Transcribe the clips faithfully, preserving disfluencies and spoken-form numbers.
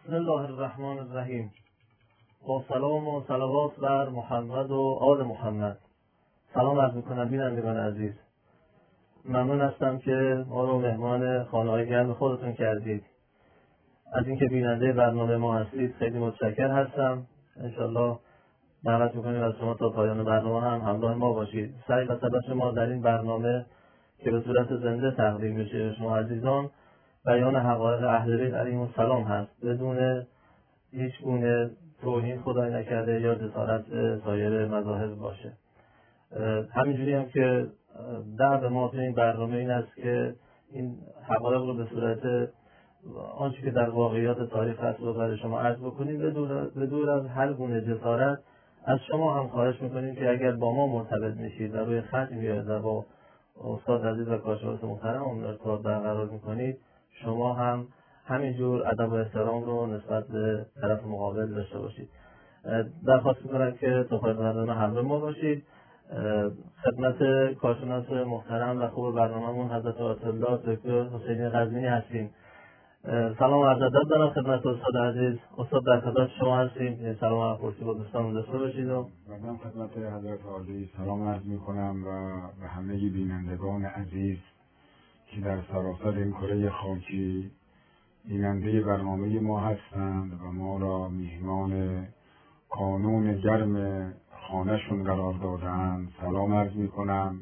بسم الله الرحمن الرحیم. با سلام و صلوات بر محمد و آل محمد. سلام عرض میکنم بینندگان عزیز. ممنون هستم که ما رو مهمان خانه‌های گرم خودتون کردید. از اینکه بیننده برنامه ما هستید خیلی متشکر هستم. انشالله دعوت میکنیم از شما تا پایان برنامه هم همراه ما باشید. سعی و تلاش ما در این برنامه که به صورت زنده تقدیم میشه شما عزیزان بیان حقایق اهل بیت علیهم السلام هست، بدون هیچ گونه توهین خدای نکرده یا جسارت به سایر مذاهب باشه. همینجوری هم که دعو ما تو این برنامه این است که این حقایق رو به صورت آنچه که در واقعیات تاریخ هست رو برای شما عرض بکنیم، به دور از هر گونه جسارت. از شما هم خواهش میکنیم که اگر با ما مرتبط میشید و روی خط میاد و با استاد عزیز و کارشناس محترم ارتباط برقرار میکنید، شما هم همینجور ادب و احترام رو نسبت به طرف مقابل داشته باشید. درخواست میکنم که تا پایان برنامه همراه ما باشید. خدمت کارشناس محترم و خوب برنامه‌مون حضرت آیت الله دکتر حسینی قزوینی هستیم. سلام و عرض ادب دارم خدمت استاد عزیز. استاد در خدمت شما هستیم. سلام و پرسی با دوستان داشته باشید. و من خدمت حضرت عالی سلام عرض میکنم و به همه بینندگان عزیز که در سراسر این کره خاکی بیننده برنامه ما هستند و ما را میهمان کانون گرم خانهشون قرار دادند سلام عرض میکنم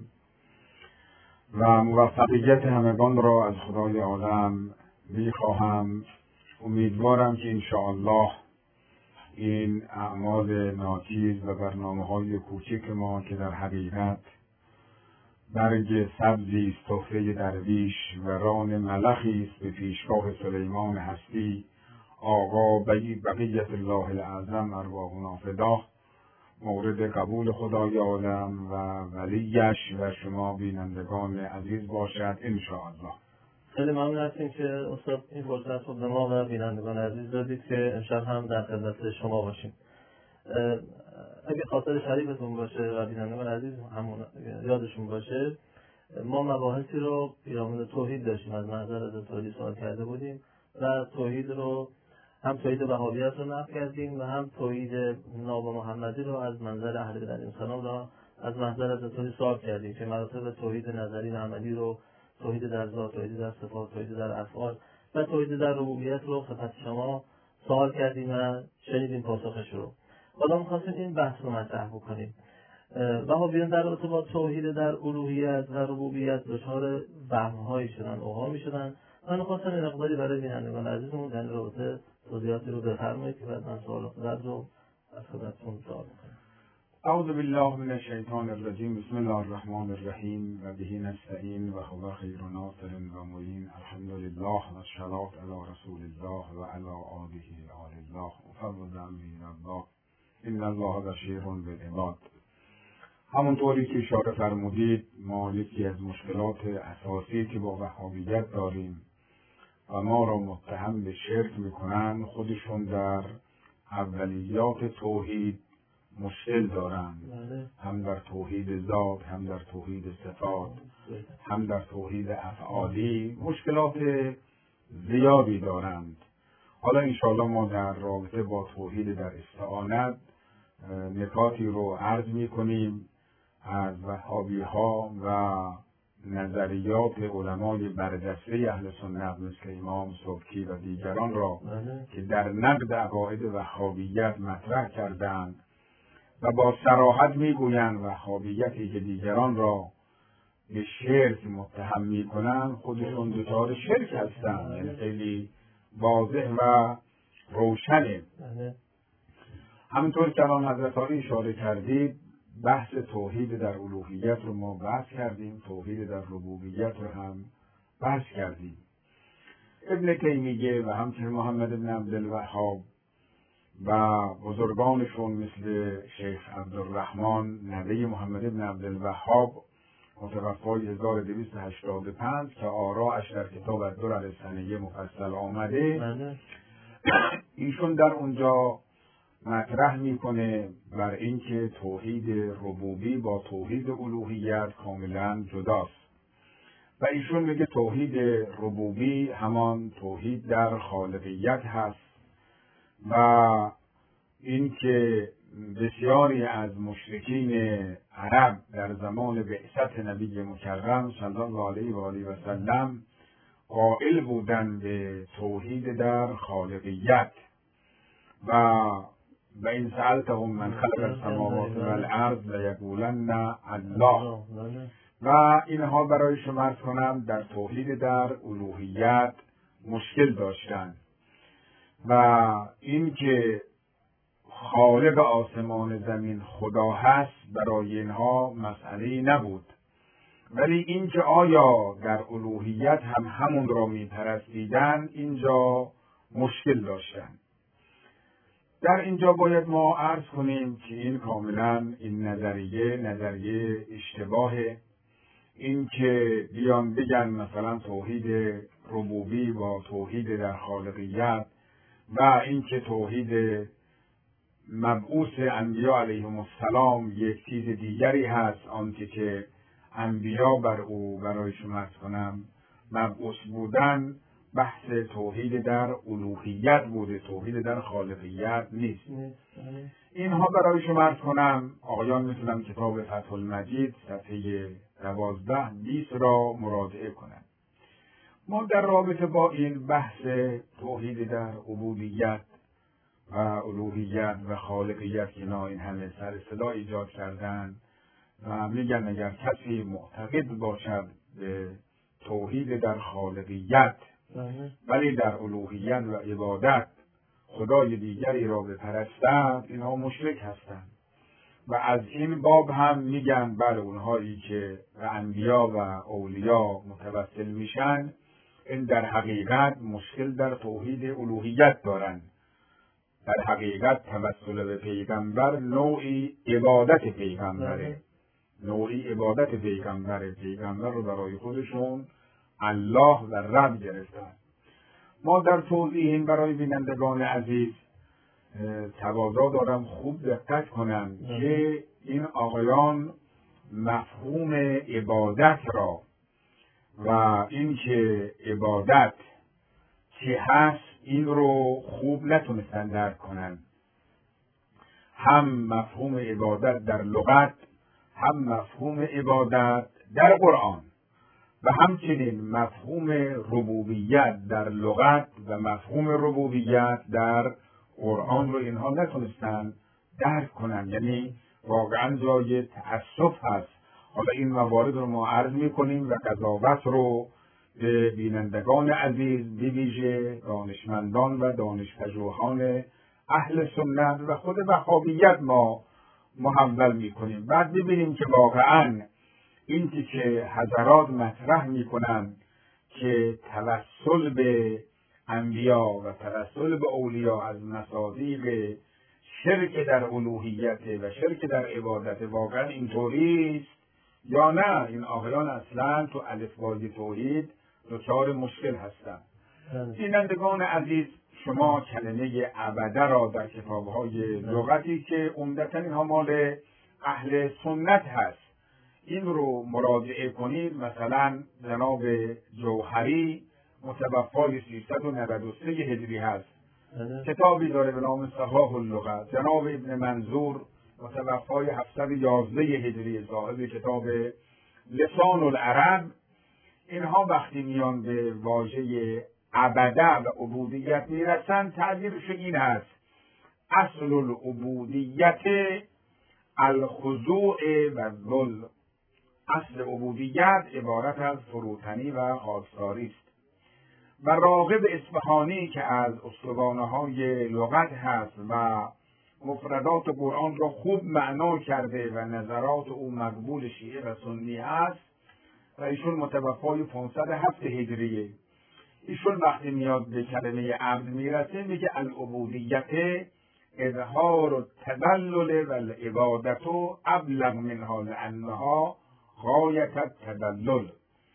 و موفقیت همگان را از خدای عالم میخواهم. امیدوارم که انشاءالله این اعمال ناچیز و برنامه های کوچک ما که در حقیقت برگ سبزی است تحفه درویش و ران ملخی است به پیشگاه سلیمان هستی آقا بقیت الله الاعظم ارواحنا فداه، مورد قبول خدای عالم و ولیش و شما بینندگان عزیز باشد انشاءالله. خیلی ممنون هستیم که استاد این فرصت رو به ما و بینندگان عزیز دادید که امشب هم در خدمت شما باشیم. اگه خاطر شریفتون باشه و بینندگان عزیز همون یادشون باشه، ما مباحثی رو پیرامون توحید داشتیم، از منظر از توحید سوال کرده بودیم و توحید رو هم توحید وهابیت رو نقد کردیم و هم توحید ناب محمدی رو از منظر اهل بیت علیهم السلام را از منظر از توحید سوال کردیم که مراتب توحید نظری و عملی رو، توحید در ذات، توحید در صفات، توحید در افعال و توحید در ربوبیت رو خدمت شما سوال کردیم و شنیدیم پاسخش رو. حالا می‌خواستیم این بحث رو مطرح بکنیم. وهابیان در رابطه با توحید در الوهیت و ربوبیت دچار وهم‌هایی شدن، اوهامی شدن. من می‌خواستم این مقداری برای بینندگان عزیزمون در رابطه توضیحاتی رو بفرمایید که بعد من سوال خودت رو از خودتون سوال کنم. اعوذ بالله من الشیطان الرجیم. بسم الله الرحمن الرحیم و به نستعین و هو خیر ناصر و معین. الحمدلله و الصلاة علی رسول الله و علی آله آل الله مفوض امری الله ان الله بشیر بالعباد. همونطوری که اشاره فرمودید، ما یکی از مشکلات اساسی که با وهابیت داریم و ما را متهم به شرک میکنن، خودشون در اولیات توحید مشکل دارند، هم در توحید ذات، هم در توحید صفات، هم در توحید افعالی مشکلات زیادی دارند. حالا انشاءالله ما در رابطه با توحید در استعانت نکاتی رو عرض میکنیم از وهابی ها و نظریات علمای برجسته اهل سنت مثل امام سبکی و دیگران را که در نقد عقاید وهابیت مطرح کردند و با صراحت میگویند وهابیتی که دیگران را به شرک متهم میکنند خودشون دچار شرک هستند. یعنی خیلی واضح و روشنه. همینطور که الان حضرت عالی اشاره کردید، بحث توحید در الوهیت رو ما بحث کردیم، توحید در ربوبیت رو هم بحث کردیم. ابن تیمیه و همچنین محمد بن عبدالوهاب و بزرگانشون مثل شیخ عبدالرحمن نوه محمد بن عبدالوهاب متوفای هزار و دویست و هشتاد و پنج که آراءش در کتاب الدرر السنیه مفصل آمده، ایشون در اونجا مطرح میکنه بر اینکه توحید ربوبی با توحید الوهیت کاملا جداست و ایشون میگه توحید ربوبی همان توحید در خالقیت هست و اینکه بسیاری از مشرکین عرب در زمان بعثت نبی مکرم صلی الله علیه و آله و سلم قائل بودند به توحید در خالقیت و و این سألتهم من خلق السماوات والارض لیقولن الله و اینها برای شما عرض کنم در توحید در الوهیت مشکل داشتند و اینکه خالق آسمان زمین خدا هست برای اینها مسئله نبود، ولی اینکه آیا در الوهیت هم همون را میپرستیدن اینجا مشکل داشتند. در اینجا باید ما عرض کنیم که این کاملا این نظریه نظریه اشتباهه. این که بیان بگن مثلا توحید ربوبی با توحید در خالقیت و این که توحید مبعوث انبیا علیهم السلام یک چیز دیگری هست، آنکه که انبیا بر او برای شما عرض کنم مبعوث بودن بحث توحید در الوهیت بوده، توحید در خالقیت نیست. اینها برای شما عرض کنم آقایان میتونم کتاب فتح المجید صفحه دوازده بیست را مراجعه کنند. ما در رابطه با این بحث توحید در عبودیت و الوهیت و خالقیت که اینا این همه سر صدا ایجاد کردن و میگن اگر کسی معتقد باشد به توحید در خالقیت ولی در الوهیت و عبادت خدای دیگری را بپرستند اینها مشرک هستند و از این باب هم میگن بله اونهایی که به انبیا و اولیا متوسل میشن این در حقیقت مشکل در توحید الوهیت دارند. در حقیقت توسل به پیغمبر نوعی عبادت پیغمبره، نوعی عبادت پیغمبره. پیغمبر رو برای خودشون الله و رب گرفتن. ما در توضیح این برای بینندگان عزیز تقاضا دارم خوب دقت کنند که این آقایان مفهوم عبادت را و این که عبادت چه هست این رو خوب نتونستن درک کنن. هم مفهوم عبادت در لغت، هم مفهوم عبادت در قرآن و همچنین مفهوم ربوبیت در لغت و مفهوم ربوبیت در قرآن رو اینها نتونستن درک کنن. یعنی واقعا جای تأسف هست. حالا این موارد رو ما عرض میکنیم و قضاوت رو به بینندگان عزیز به ویژه دانشمندان و دانشپژوهان اهل سنت و خود وهابیت ما محول میکنیم. بعد ببینیم که واقعا این که حضرات مطرح میکنن که توسل به انبیا و توسل به اولیا از مصادیق شرک در الوهیت و شرک در عبادت واقعا اینطوری است یا نه؟ این آقایان اصلا تو الفبای توحید دچار مشکل هستند. بینندگان عزیز شما کلمه عبده را در کتاب‌های لغتی که عمدتاً اینها مال اهل سنت هست این رو مراجعه کنید. مثلا جناب جوهری متوفای سیصد و نود و سه هجری هست، کتابی داره به نام صحاح اللغة. جناب ابن منظور متوفای هفتصد و یازده هجری صاحب کتاب لسان العرب. اینها وقتی میان به واژه عبده و عبودیت میرسن تعبیرش این هست: اصل العبودیت الخضوع و الذل. اصل عبودیت عبارت از فروتنی و خاکساری است. و راغب اصفهانی که از استوانه‌های لغت هست و مفردات قرآن را خوب معنا کرده و نظرات او مقبول شیعه و سنی است و ایشون متوفای پانصد و هفت هجریه. ایشون وقتی میاد به کلمه عبد میرسه میگه العبودیت اظهار التدلل و العبادت ابلغ منها لانها غایت التدلل.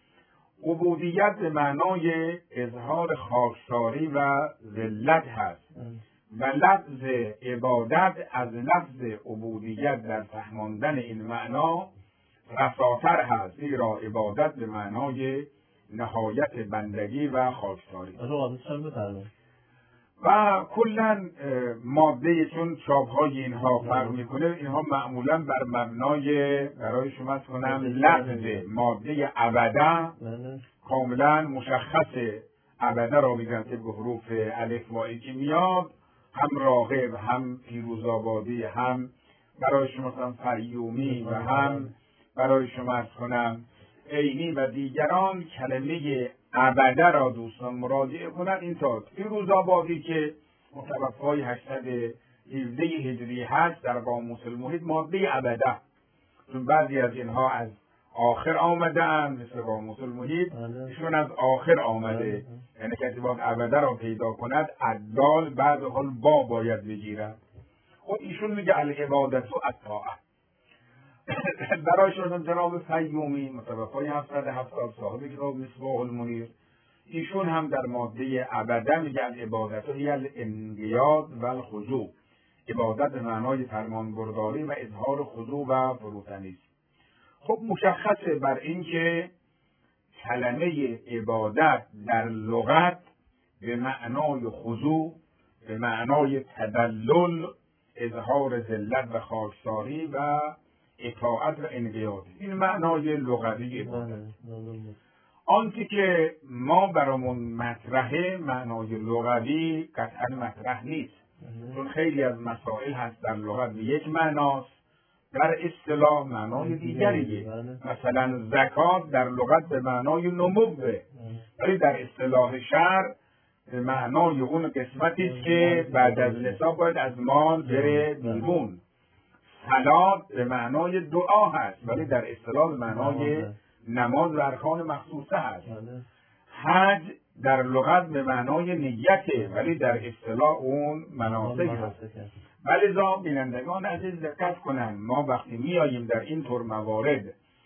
عبودیت به معنای اظهار خاکساری و ذلت هست و لفظ عبادت از لفظ عبودیت در فهماندن این معنا رساتر هست، زیرا عبادت به معنای نهایت بندگی و خاکساری. و کلا ماده چون چاپ های اینها فرق میکنه، اینها معمولا بر مبنای برای شما کنم لفظ ماده ابدا کاملا مشخصه. ابدا را میگن طبق حروف الف و ای که میاد، هم راغب، هم پیروزآبادی، هم برای شما کنم فیومی و هم برای شما کنم عینی و دیگران کلمه ابدا را دوستان مراجعه کنند. اینطور پیروزآبادی که متوفای هشتصد و هفده هجری هست در قاموس المحیط ماده ابدا، چون بعضی از اینها از آخر آمده اند مثل قاموس المحیط، ایشون از آخر آمده، یعنی کسی باید ابدا را پیدا کند عدال بعد حال با باید بگیرد. خب ایشون میگه العبادت و الطاعه. برای شما جناب فیومی متوفای هفتصد و هفتاد صاحب کتاب مصباح المنیر، ایشون هم در ماده ابدا میگه العبادت هی الانقیاد و الخضوع. عبادت به معنای فرمانبرداری و اظهار خضوع و فروتنی است. خب مشخصه بر این که کلمه عبادت در لغت به معنای خضوع، به معنای تدلل، اظهار ذلت و خاکساری و اطاعت و انقیاد، این معنای لغوی عبادت. آنچه که ما برامون مطرحه معنای لغوی قطعا مطرح نیست، چون خیلی از مسائل هست در لغت به یک معناست، در اصطلاح معنای دیگریه. مثلا زکات در لغت به معنای نموه، ولی در اصطلاح شرع به معنای اون قسمتی است که بعد از نصاب باید از مال بره بیرون. صلات به معنای دعا هست، ولی در اصطلاح به معنای نماز و ارکان مخصوصه هست. حج در لغت به معنای نیته، ولی در اصطلاح اون مناسک هست. ولذا بینندگان عزیز دقت کنند، ما وقتی میاییم در این طور موارد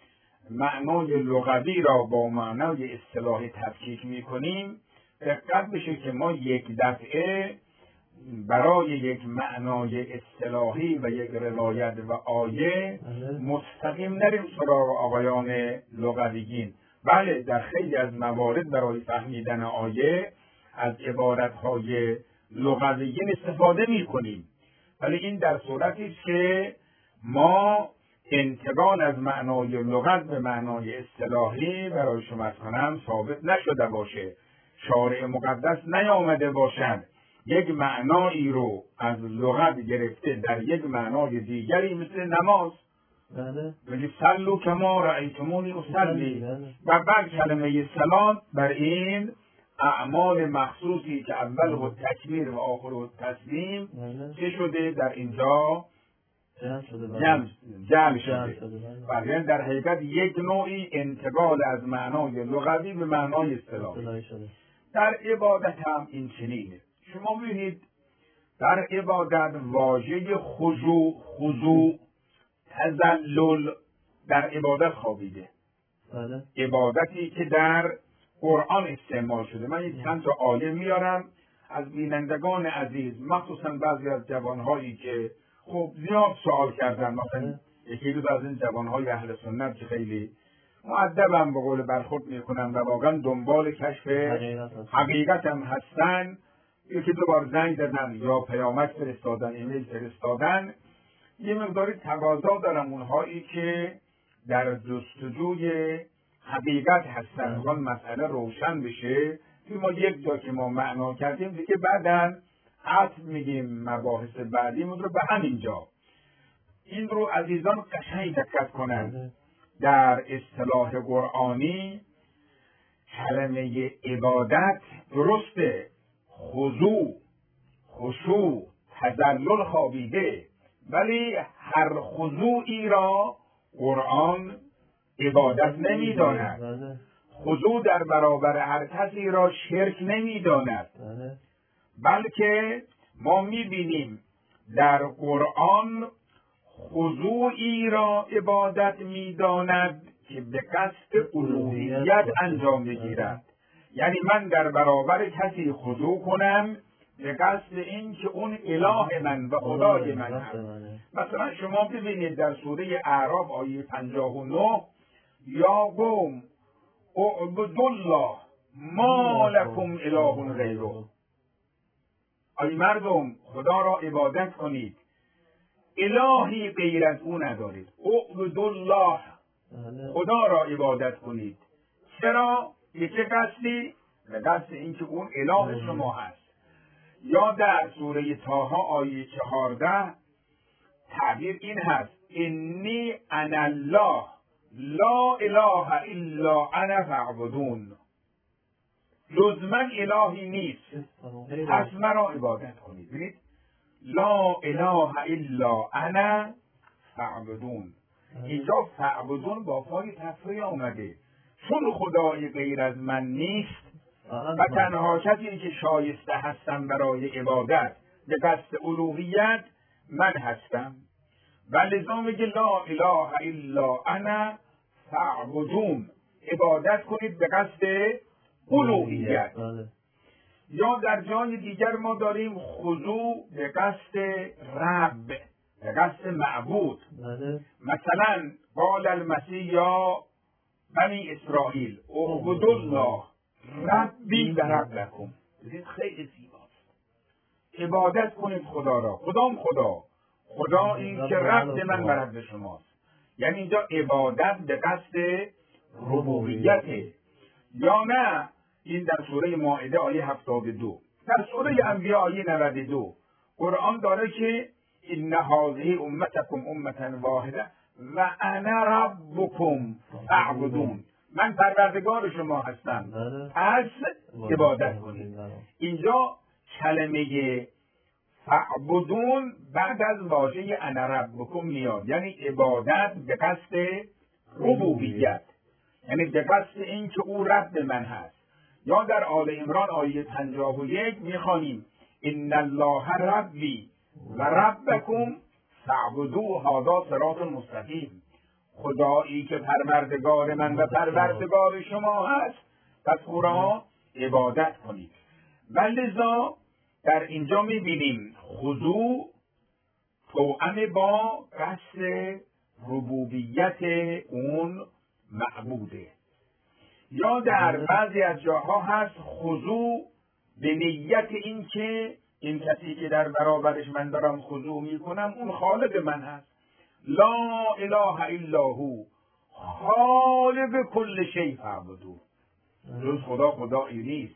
معنای لغوی را با معنای اصطلاحی تفکیک میکنیم، دقت بشه که ما یک دفعه برای یک معنای اصطلاحی و یک روایت و آیه مستقیم نریم سراغ آقایان لغویین. بله در خیلی از موارد برای فهمیدن آیه از عبارتهای لغویین استفاده میکنیم، ولی این در صورتی است که ما انتقال از معنای لغت به معنای اصطلاحی برای شما کنم ثابت نشده باشه، شارع مقدس نیامده باشد یک معنایی رو از لغت گرفته در یک معنای دیگری مثل نماز بگی صلو کما رأیتمونی اصلی، و بعد کلمه صلات بر این اعمال مخصوصی که اول و تکبیر و آخر و تسلیم چه شده در اینجا جمع, جمع شده. و در حقیقت یک نوعی انتقال از معنای لغوی به معنای اصطلاحی. در عبادت هم این چنینه. شما ببینید در عبادت واژه خضوع، خضوع، تذلل در عبادت خوابیده. عبادتی که در قرآن استعمال شده. من یک چند تا آیه میارم از بینندگان عزیز، مخصوصا بعضی از جوانهایی که خب زیاد سوال کردن، مثلا یکی دو از این جوانهای اهل سنت که خیلی مؤدبم به قول برخورد میکنن و واقعا دنبال کشف حقیقت هم هستن، یکی دو بار زنگ دادن یا پیامک فرستادن، ایمیل فرستادن، یه مقداری تقاضا دارم اونهایی که در جستجوی حقیقت هستن اون مسئله روشن بشه که ما یک جا که ما معنا کردیم دیگه بعداً عطف میگیم مباحث بعدیمون رو به همین جا. این رو عزیزان قشنگ دقت کنند. در اصطلاح قرآنی کلمه عبادت درسته خضوع، خشوع، تذلل خوابیده، ولی هر خضوعی را قرآن عبادت نمیداند. خضوع در برابر هر کسی را شرک نمیداند، بلکه ما میبینیم در قرآن خضوعی را عبادت میداند که به قصد الوهیت انجام بگیرد. یعنی من در برابر کسی خضوع کنم به قصد این که اون اله من و خدای من هست. مثلا شما ببینید در سوره اعراف آیه پنجاه و نه یا قوم اعبدوا الله ما لکم اله غیره. ای مردم خدا را عبادت کنید، الهی غیر از او ندارید. اعبدوا الله، خدا را عبادت کنید. چرا؟ به چه قصدی؟ به قصد اینکه اون اله شما هست. یا در سوره طه آیه چهارده تعبیر این هست: انی انا الله لا اله الا انا فاعبدون. جز من الهی نیست، پس مرا عبادت کنید. ببینید، لا اله الا انا فاعبدون. اینجا فاعبدون با فای تفریع آمده، چون خدای غیر از من نیست و تنها کسی که شایسته هستم برای عبادت به قصد الوهیت من هستم. و لذا میگه لا اله الا انا فاعبدون، عبادت کنید به قصد الوهیت. یا در جای دیگر ما داریم خضوع به قصد رب، به قصد معبود. مثلا قال المسیح یا بنی اسرائیل اعبدوا الله ربی و ربکم. خیلی زیباست. عبادت کنید خدا را. کدام خدا؟ خدا این که رب من و رب شماست. یعنی اینجا عبادت به قصد ربوبیته. یا نه، این در سوره مائده آیه هفتاد و دو. در سوره انبیاء آیه نود و دو قرآن داره که ان هذه امتکم امة واحده و انا ربکم فاعبدون. من پروردگار شما هستم، پس عبادت کنید. اینجا کلمه فاعبدون بعد از واژه انا ربکم میاد، یعنی عبادت به قصد ربوبیت، یعنی به قصد این که او رب من هست. یا در آل عمران آیه پنجاه و یک میخوانیم ان الله ربی و ربکم فاعبدوه هذا صراط مستقیم. خدایی که پروردگار من و پروردگار شما هست، پس او را عبادت کنید. و لذا در اینجا میبینیم خضوع توأم با قصد ربوبیت اون معبوده. یا در بعضی از جاها هست خضوع به نیت این که این کسی که در برابرش من دارم خضوع میکنم اون خالق من هست. لا اله الا هو خالق کل شیء فاعبدوه. جز خدا خدایی نیست،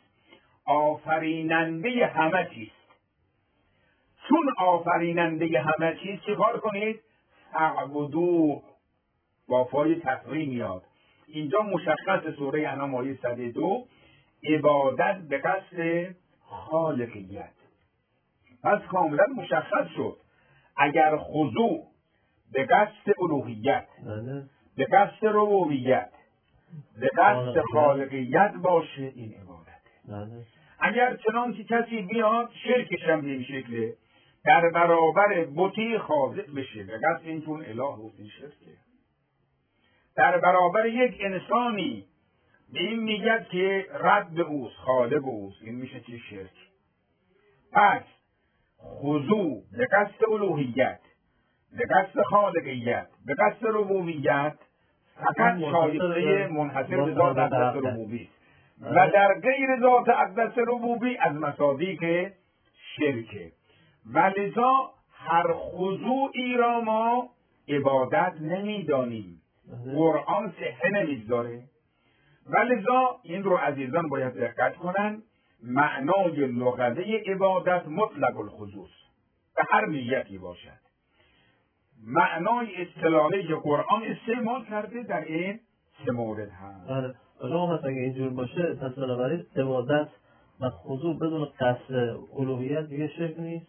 آفریننده همه چیست. چون آفریننده همه چیز چه کار کنید؟ فاعبدوه با فای تفریع میاد. اینجا مشخص سوره انعام آیه صد و دو عبادت به قصد خالقیت. پس کاملا مشخص شد اگر خضوع به قصد الوهیت، به قصد ربوبیت، به قصد خالقیت باشه، این عبادته. اگر چنان که کسی بیاد شرکش هم به این شکله در برابر بتی خاضع بشه به قصد این چون اله و این شرکه، در برابر یک انسانی به این میگد که رب اوست، خالق اوست، این میشه چه شرک. پس خضوع به قصد الوهیت، به قصد خالقیت، به قصد ربوبیت فقط شایسته منحصر به ذات اقدس ربوبی و در غیر ذات اقدس ربوبی از مصادیق شرکه. و لذا هر خضوعی را ما عبادت نمیدانیم، قرآن صحه نمیگذاره. و لذا این رو عزیزان باید دقت کنن، معنای لغوی عبادت مطلق الخضوع به هر نیتی باشد. معنای اصطلاحی که قرآن استعمال کرده در این سه مورد هست. آره، شما مثلا اگه اینجور باشه پس بنابراین عبادت و خضوع بدون قصد الوهیت دیگه شرک نیست.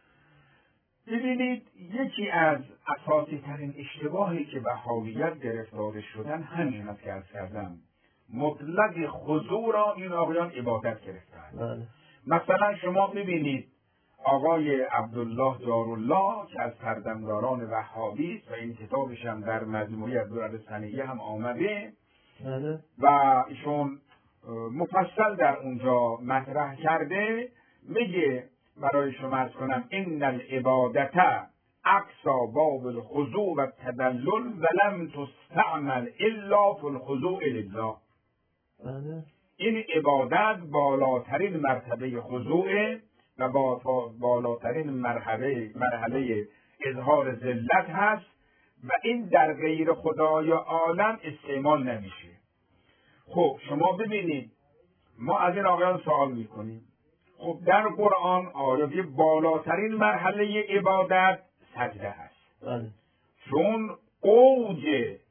ببینید، یکی از اساسی ترین اشتباهی که بهائیت گرفتار شدن همین است که عرض کردم، مطلق خضوع را این آقایان عبادت گرفتند. مثلا شما ببینید آقای عبدالله جارالله که از سردمداران وهابی است و این کتابش هم در مجموعه الدرر السنیه هم آمده و ایشون مفصل در اونجا مطرح کرده، میگه برای شما عرض کنم ان العبادت اقصا باب الخضوع و تدلل ولم تستعمل الا فی الخضوع لله. این عبادت بالاترین مرتبه خضوع و با بالاترین مرحله مرحله اظهار ذلت هست و این در غیر خدای عالم استعمال نمیشه. خب شما ببینید ما از این آقایان سوال میکنیم، خب در قرآن آیه بالاترین مرحله عبادت سجده هست، بله. چون اوج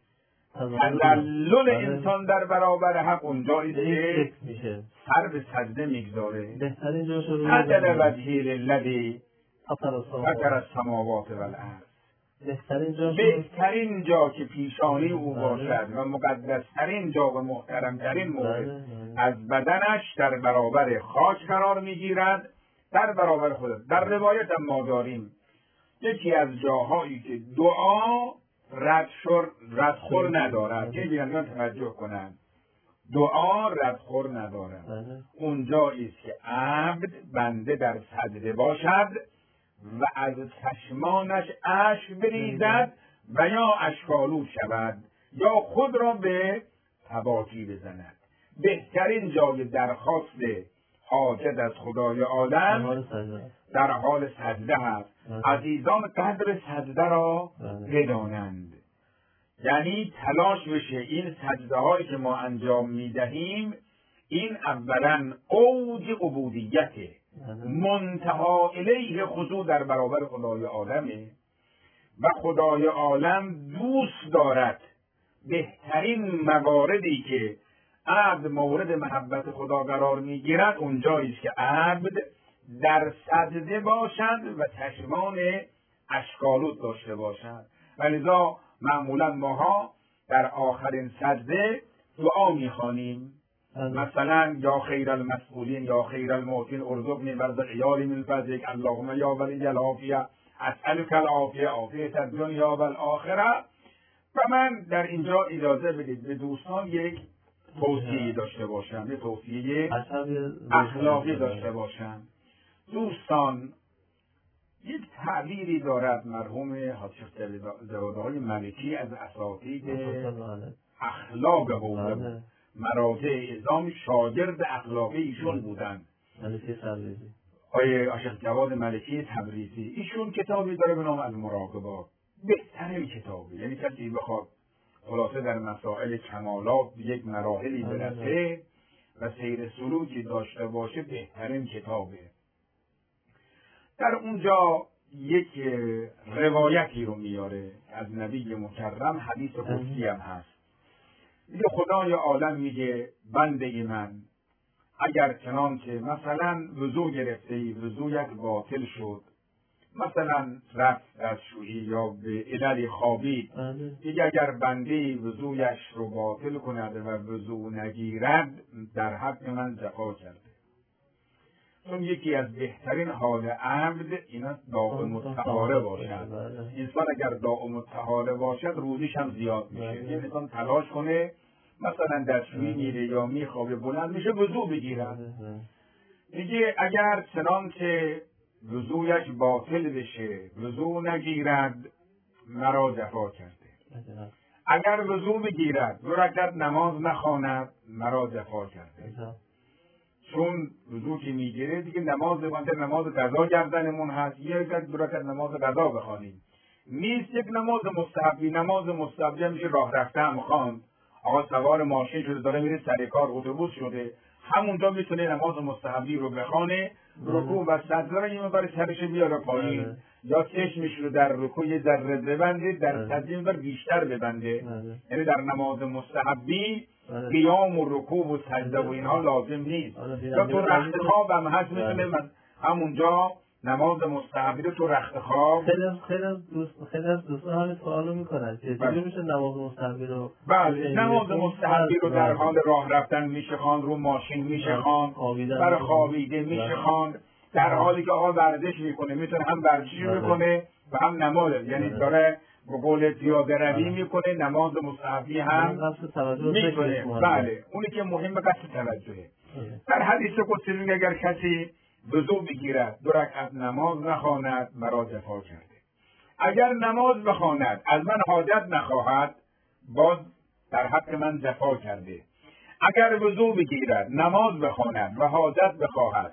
تذلل انسان در برابر حق اونجایی که سر به سجده میگذاره. بهترین جا شروع سجد وجهی للذی فطر السماوات والارض، بهترین جا بهترین جا که پیشانی او باشد و مقدسترین جا و محترمترین مورد از بدنش در برابر خاک قرار میگیرد، در برابر خدا. در روایت هم ما داریم یکی از جاهایی که دعا ردخور ردخور ندارد، یه بیانگان توجه کنند، دعا ردخور ندارد، اون جایی است که عبد بنده در سجده باشد و از چشمانش اشک بریزد و یا اشک‌آلود شود یا خود را به تباکی بزند. بهترین جای درخواست حاجت از خدای عالم در حال سجده هست. عزیزان قدر سجده را بدانند، یعنی تلاش بشه این سجده هایی که ما انجام میدهیم این اولا اوج عبودیته، منتها الیه خضوع در برابر خدای عالمه و خدای عالم دوست دارد بهترین مواردی که عبد مورد محبت خدا قرار میگیرد اونجایی است که عبد در سجده باشد و چشمان اشک‌آلود داشته باشد. ولذا معمولا ماها در آخرین سجده دعا میخوانیم، مثلا یا خیر المسئولین یا خیر المعطین ارزقنی ورزق عیالی من فضلک اللهم یا ولی العافیه اسألک العافیه عافیة الدنیا و الاخره. و من در اینجا اجازه بدید به دوستان یک توصیه داشته باشم، یک توصیه اخلاقی داشته باشم. دوستان یک تعبیری دارد مرحوم حاجی زاده‌های ملکی از اساتید اخلاق حوزه مراجع اعظام، شاگرد اخلاقی ایشون بودن، آیه آشق جواد ملکی تبریزی. ایشون کتابی داره به نام المراقبات، بهترین کتابی، یعنی کسی بخواد خلاصه در مسائل کمالات یک مراحلی برسه و سیر سلوکی داشته باشه بهترین کتابه. در اونجا یک روایتی رو میاره از نبی مکرم، حدیث قدسی هم هست. میگه خدای عالم میگه بنده من اگر چنانچه مثلا وضو گرفته وضویت باطل شد، مثلا رفت از شویی یا به علل خوابید، میگه اگر بنده وضویش رو باطل کند و وضو نگیرد در حق من جفا کرده. چون یکی از بهترین حال عبد اینا دائم الطهاره باشد. انسان اگر دائم الطهاره باشد روزیش هم زیاد میشه. یه انسان تلاش کنه مثلا دستشویی میره یا میخوابه بلند میشه وضو بگیرد. میگه اگر چنانچه وضویش باطل بشه وضو نگیرد مرا جفا کرده. اگر وضو بگیرد دو رکعت نماز نخواند مرا جفا کرده. چون وضو که میگیره دیگه نماز بنده نماز قضا گردنمون هست، یه رکعت دو رکعت نماز قضا بخوانیم نیست، یک نماز مستحبی. نماز مستحبی میشه راه رفته هم خواند، آقا سوار ماشین شده داره میره سر کار اتوبوس شده همونجا میتونه نماز مستحبی رو بخونه، رکوع و سجده رو یه مقدار سرش بیاره پایین یا چشمش رو در رکوع یه ذره ببنده، در سجده مقدار بیشتر ببنده. یعنی در نماز مستحبی قیام و رکوع و سجده و اینها لازم نیست. یا تو رخت خواب هم هست میتونه همونجا نماز مستحبی رو تو رخت خواب. خیلی از خیلی از دوست خیلی از دوستان همین سوالو میکنن که چجوری میشه نماز مستحبی رو بله نماز مستحبی رو در حال راه رفتن میشه خواند، رو ماشین میشه خواند، بر خوابیده میشه خواند، در حالی که آقا ورزش میکنه میتونه هم ورزشی میکنه و هم نماز، یعنی داره به قول پیاده روی میکنه نماز مستحبی هم میکنه. بله اونی که مهمه قصد توجهه. در حدیث قدسی میگه اگر کسی وضو بگیرد دو رکعت نماز نخواند مرا جفا کرده. اگر نماز بخواند از من حاجت نخواهد باز در حق من جفا کرده. اگر وضو بگیرد نماز بخواند و حاجت بخواهد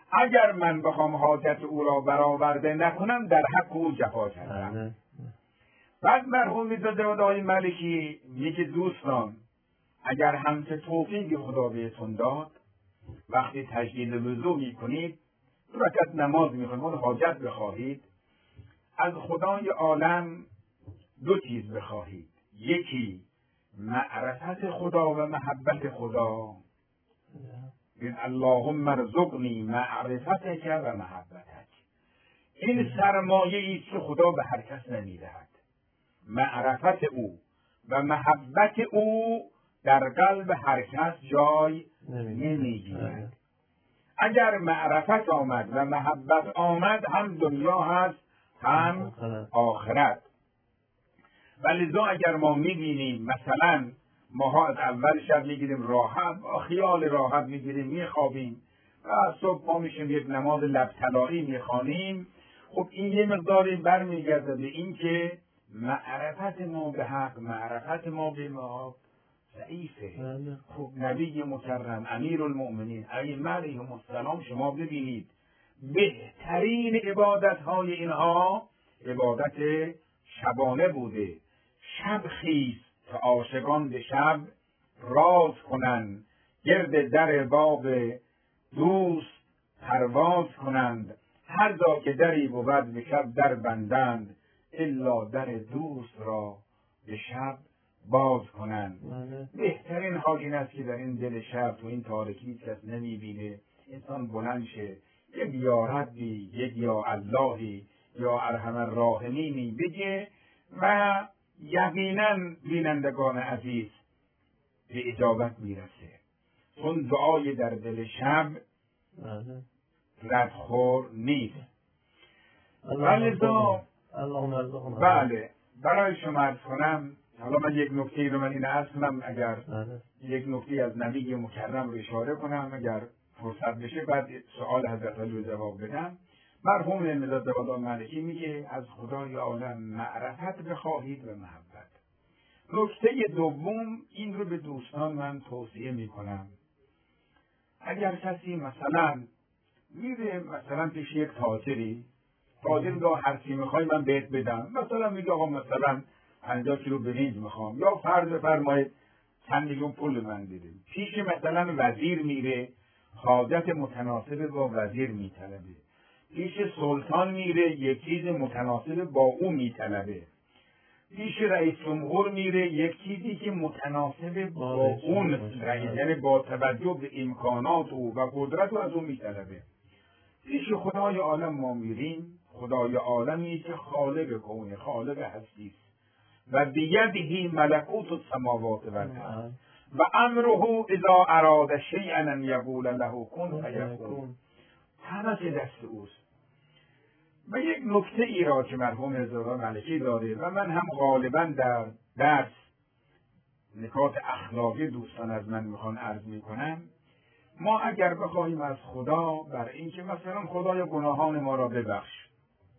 اگر من بخوام حاجت او را برآورده نکنم در حق او جفا کردم. بعد مرحوم میرزا جواد آقای ملکی میگه دوستان اگر همچه توفیقی خدا بهتون داد وقتی تجدید وضو میکنید دو رکعت نماز میخواید اون حاجت بخواهید از خدای عالم دو چیز بخواهید، یکی معرفت خدا و محبت خدا، این اللهم ارزقنی معرفتک و محبتک، این سرمایه است که خدا به هر کس نمیدهد. معرفت او و محبت او در قلب هر کس جای نمیگیرد. اگر معرفت آمد و محبت آمد هم دنیا هست هم آخرت. ولذا اگر ما میبینیم مثلا ماها از اول شب میگیریم راحت، با خیال راحت میگیریم میخوابیم و صبح پا میشیم یک نماز لب طلایی میخوانیم، خب این یه مقداری برمیگرده به این که معرفت ما به حق، معرفت ما به ما ضعیفه. خب نبی مکرم امیر المؤمنین ائمه علیهم السلام شما ببینید بهترین عبادت های اینها عبادت شبانه بوده. شب خیز تا عاشقان به شب راز کنند، گرد در باب دوست پرواز کنند، هر جا که دری بود به شب در بندند، الا در دوست را به شب باز کنند. بهترین حال این است که در این دل شب تو این تاریکی کس نمیبینه انسان بلند شه یک یا ربی، یک یا اللهی یا ارحم الراحمینی بگه و یقینا بینندگان عزیز به اجابت میرسه. چون دعای در دل شب ردخور نیست. ولذا بله برای شما عرض کنم، حالا من یک نکته رو من این عرض کنم، اگر یک نکته از نبی مکرم رو اشاره کنم اگر فرصت بشه، بعد سوال حضرت علی رو جواب بدم. مرحوم میرزا جواد آقای ملکی میگه از خدای عالم معرفت بخواهید و محبت. نکته دوم این رو به دوستان من توصیه میکنم، اگر کسی مثلا میره مثلا پیش یک تاجری، تاجر میگه هر چی میخوای من بهت بدم، مثلا میگه آقا مثلا پنجاه کیلو برنج میخوام، یا فرض بفرمایید چند میلیون پول من بده. پیش مثلا وزیر میره حاجت متناسب با وزیر میطلبه، پیش سلطان میره یک چیز متناسب با او میطلبه، پیش رئیس جمهور میره یک چیزی که متناسب با اون رئیس، یعنی با توجه به امکانات او و قدرت او از اون میطلبه. پیش خدای عالم ما میریم، خدای عالمی که خالق کونه، خالق هستی است و بیده ملکوت السماوات و الارض و امره اذا اراد شیئا ان یقول له کن فیکون، همه چه دست اوست. و یک نکته ای را که مرحوم میرزا ملکی داره و من هم غالبا در درس نکات اخلاقی دوستان از من میخوان عرض میکنم، ما اگر بخواهیم از خدا بر این که مثلا خدای گناهان ما را ببخش،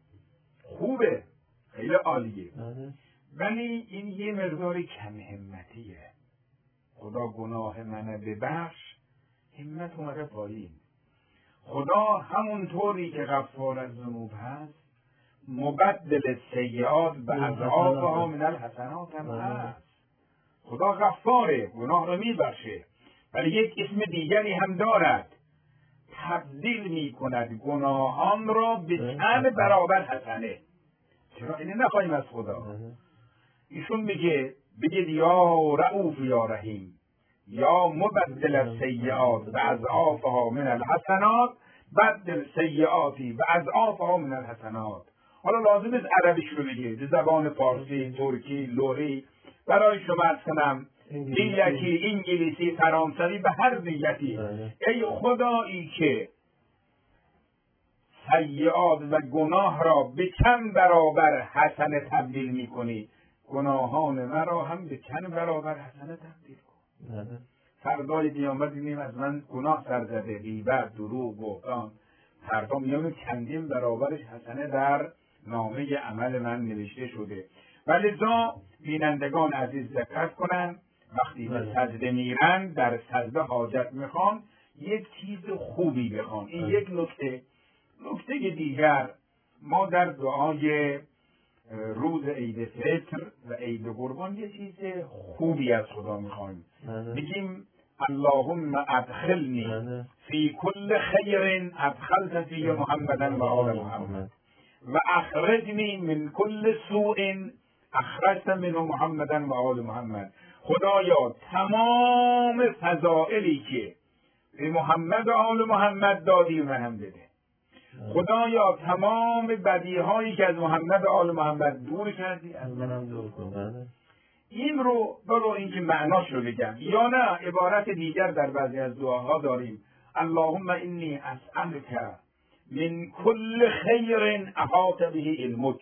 خوبه، خیلی عالیه، ولی این یه مقدار کم همتیه. خدا گناه منه ببخش، همت اومده پایین. خدا همونطوری که غفار از ذنوب هست مبدل سیئات و اضعافها من الحسنات هم هست. خدا غفاره، گناه رو میبخشه، ولی یک اسم دیگری هم دارد، تبدیل میکند گناهان را به چند برابر حسنه. چرا اینه نخواهیم از خدا؟ ایشون میگه بگید یا رؤوف یا رحیم، یا مبدل السیئات و اضعافها من الحسنات بدل سیئاتی و اضعافها من الحسنات. حالا لازم است عربیش رو بگه، به زبان فارسی، ترکی، لوری، برای شما عرض کنم دیلکی، انگلیسی، فرانسوی، به هر دیلتی. ای خدایی که سیئات و گناه را به چند برابر حسنه تبدیل میکنی، گناهان مرا هم به چند برابر حسنه تبدیل کن. فردای قیامت دیدیم از من گناه سر زده، غیبت، دروغ، بهتان، فردا میام چندین برابرش حسنه در نامه عمل من نوشته شده. ولذا بینندگان عزیز دقت کنن، وقتی به سجده میرن در سجده حاجت میخوان، یک چیز خوبی بخوان. این یک نکته. نکته دیگر، ما در دعای روز عید فطر و عید قربان یه چیز خوبی از خدا میخوایم. میگیم اللهم ادخلنی فی کل خیر ادخلت فی محمدا و آل محمد و اخرجنی من کل سوء اخرجت من محمدا و آل محمد. خدایا تمام فضائلی که به محمد و آل محمد دادی منم بده. خدایا تمام بدیهایی که از محمد و آل محمد دور کردی از منم دور کن. این رو برو اینکه معناش رو بگم، یا نه عبارت دیگر در بعضی از دعاها داریم اللهم انی اسألک من کل خیر احاط به علمک.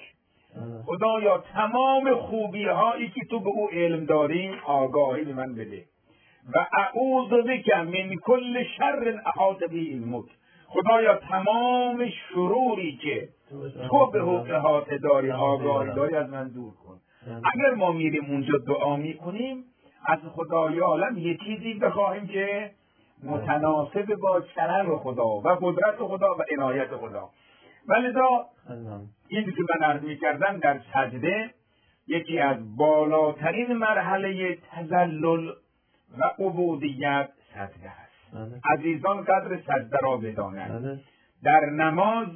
خدایا تمام خوبی هایی که تو به او علم داری آگاهی به من بده. و اعوذ بک من کل شر احاط به علمک. خدایا تمام شروری که تو به او احاطه داری آگاهی داری از من دور کن. اگر ما میریم اونجا دعا میکنیم از خدای عالم یه چیزی بخواهیم که متناسب با کرم خدا و قدرت خدا و عنایت خدا. ولذا این که من عرض میکردم در سجده یکی از بالاترین مرحله تذلل و عبودیت سجده است. عزیزان قدر سجده را بدانند. در نماز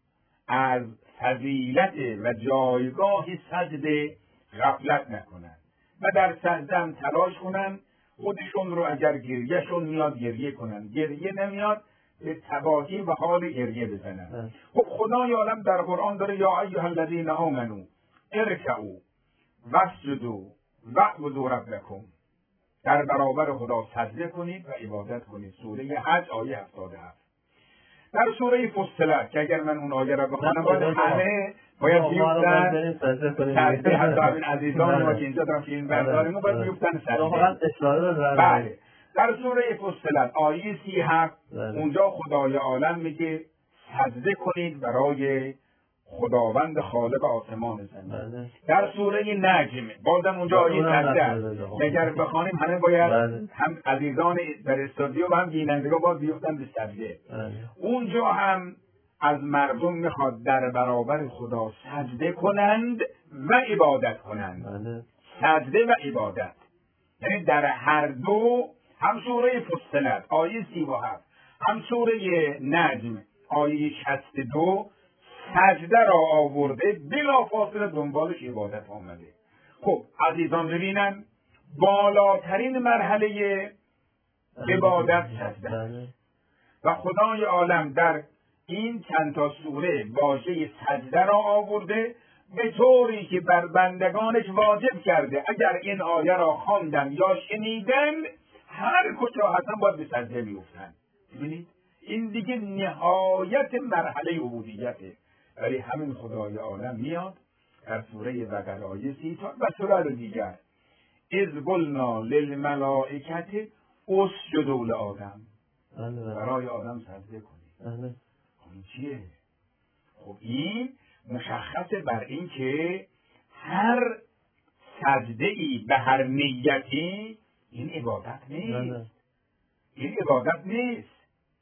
از فضیلت و جایگاه سجده غفلت نکنند و در سجده هم تلاش کنند خودشون رو اگر گریهشون میاد گریه کنند، گریه نمیاد به تباهی و حال گریه بزنند. خب خدای عالم در قرآن داره یا ایها الذین آمنوا ارکعوا واسجدوا واعبدوا ربکم. در برابر خدا سجده کنید و عبادت کنید. سوره حج آیه هفتاد و هفت. در سوره فصلت که اگر من اون آیه را بخونم باید همه باید بیفتن سجده، حتی این عزیزان ما که اینجا دارم فیلم برداریم و باید بیفتن سجده. بله. در سوره فصلت آیه سی هفت اونجا خدای عالم میگه سجده کنید برای خداوند خالق آسمان زمین. در سوره نجم بازم اونجا آیه سجده است. اگر بخوانیم همه باید هم عزیزان در استودیو و هم بینندگان باید بیفتن به سجده. اونجا هم از مردم میخواد در برابر خدا سجده کنند و عبادت کنند. سجده و عبادت یعنی در هر دو، هم سوره فصلت آیه سی و هفت هم سوره نجم آیه شصت و دو سجده را آورده، بلا فاصله دنبالش عبادت آمده. خب عزیزان ببینن بالاترین مرحله عبادت سجده است و خدای عالم در این چند تا سوره واژه سجده را آورده به طوری که بر بندگانش واجب کرده اگر این آیه را خواندن یا شنیدن هر کجا هستن باید به سجده بیفتن. ببینید این دیگه نهایت مرحله عبودیته. ولی همین خدای عالم میاد در سوره بقره آیه سی تا و سوره دیگر اذ قلنا للملائکه اسجدوا لآدم، برای آدم سجده کنید. خب این چیه؟ خب این مشخصه بر این که هر سجده ای به هر نیتی این عبادت نیست. این عبادت نیست.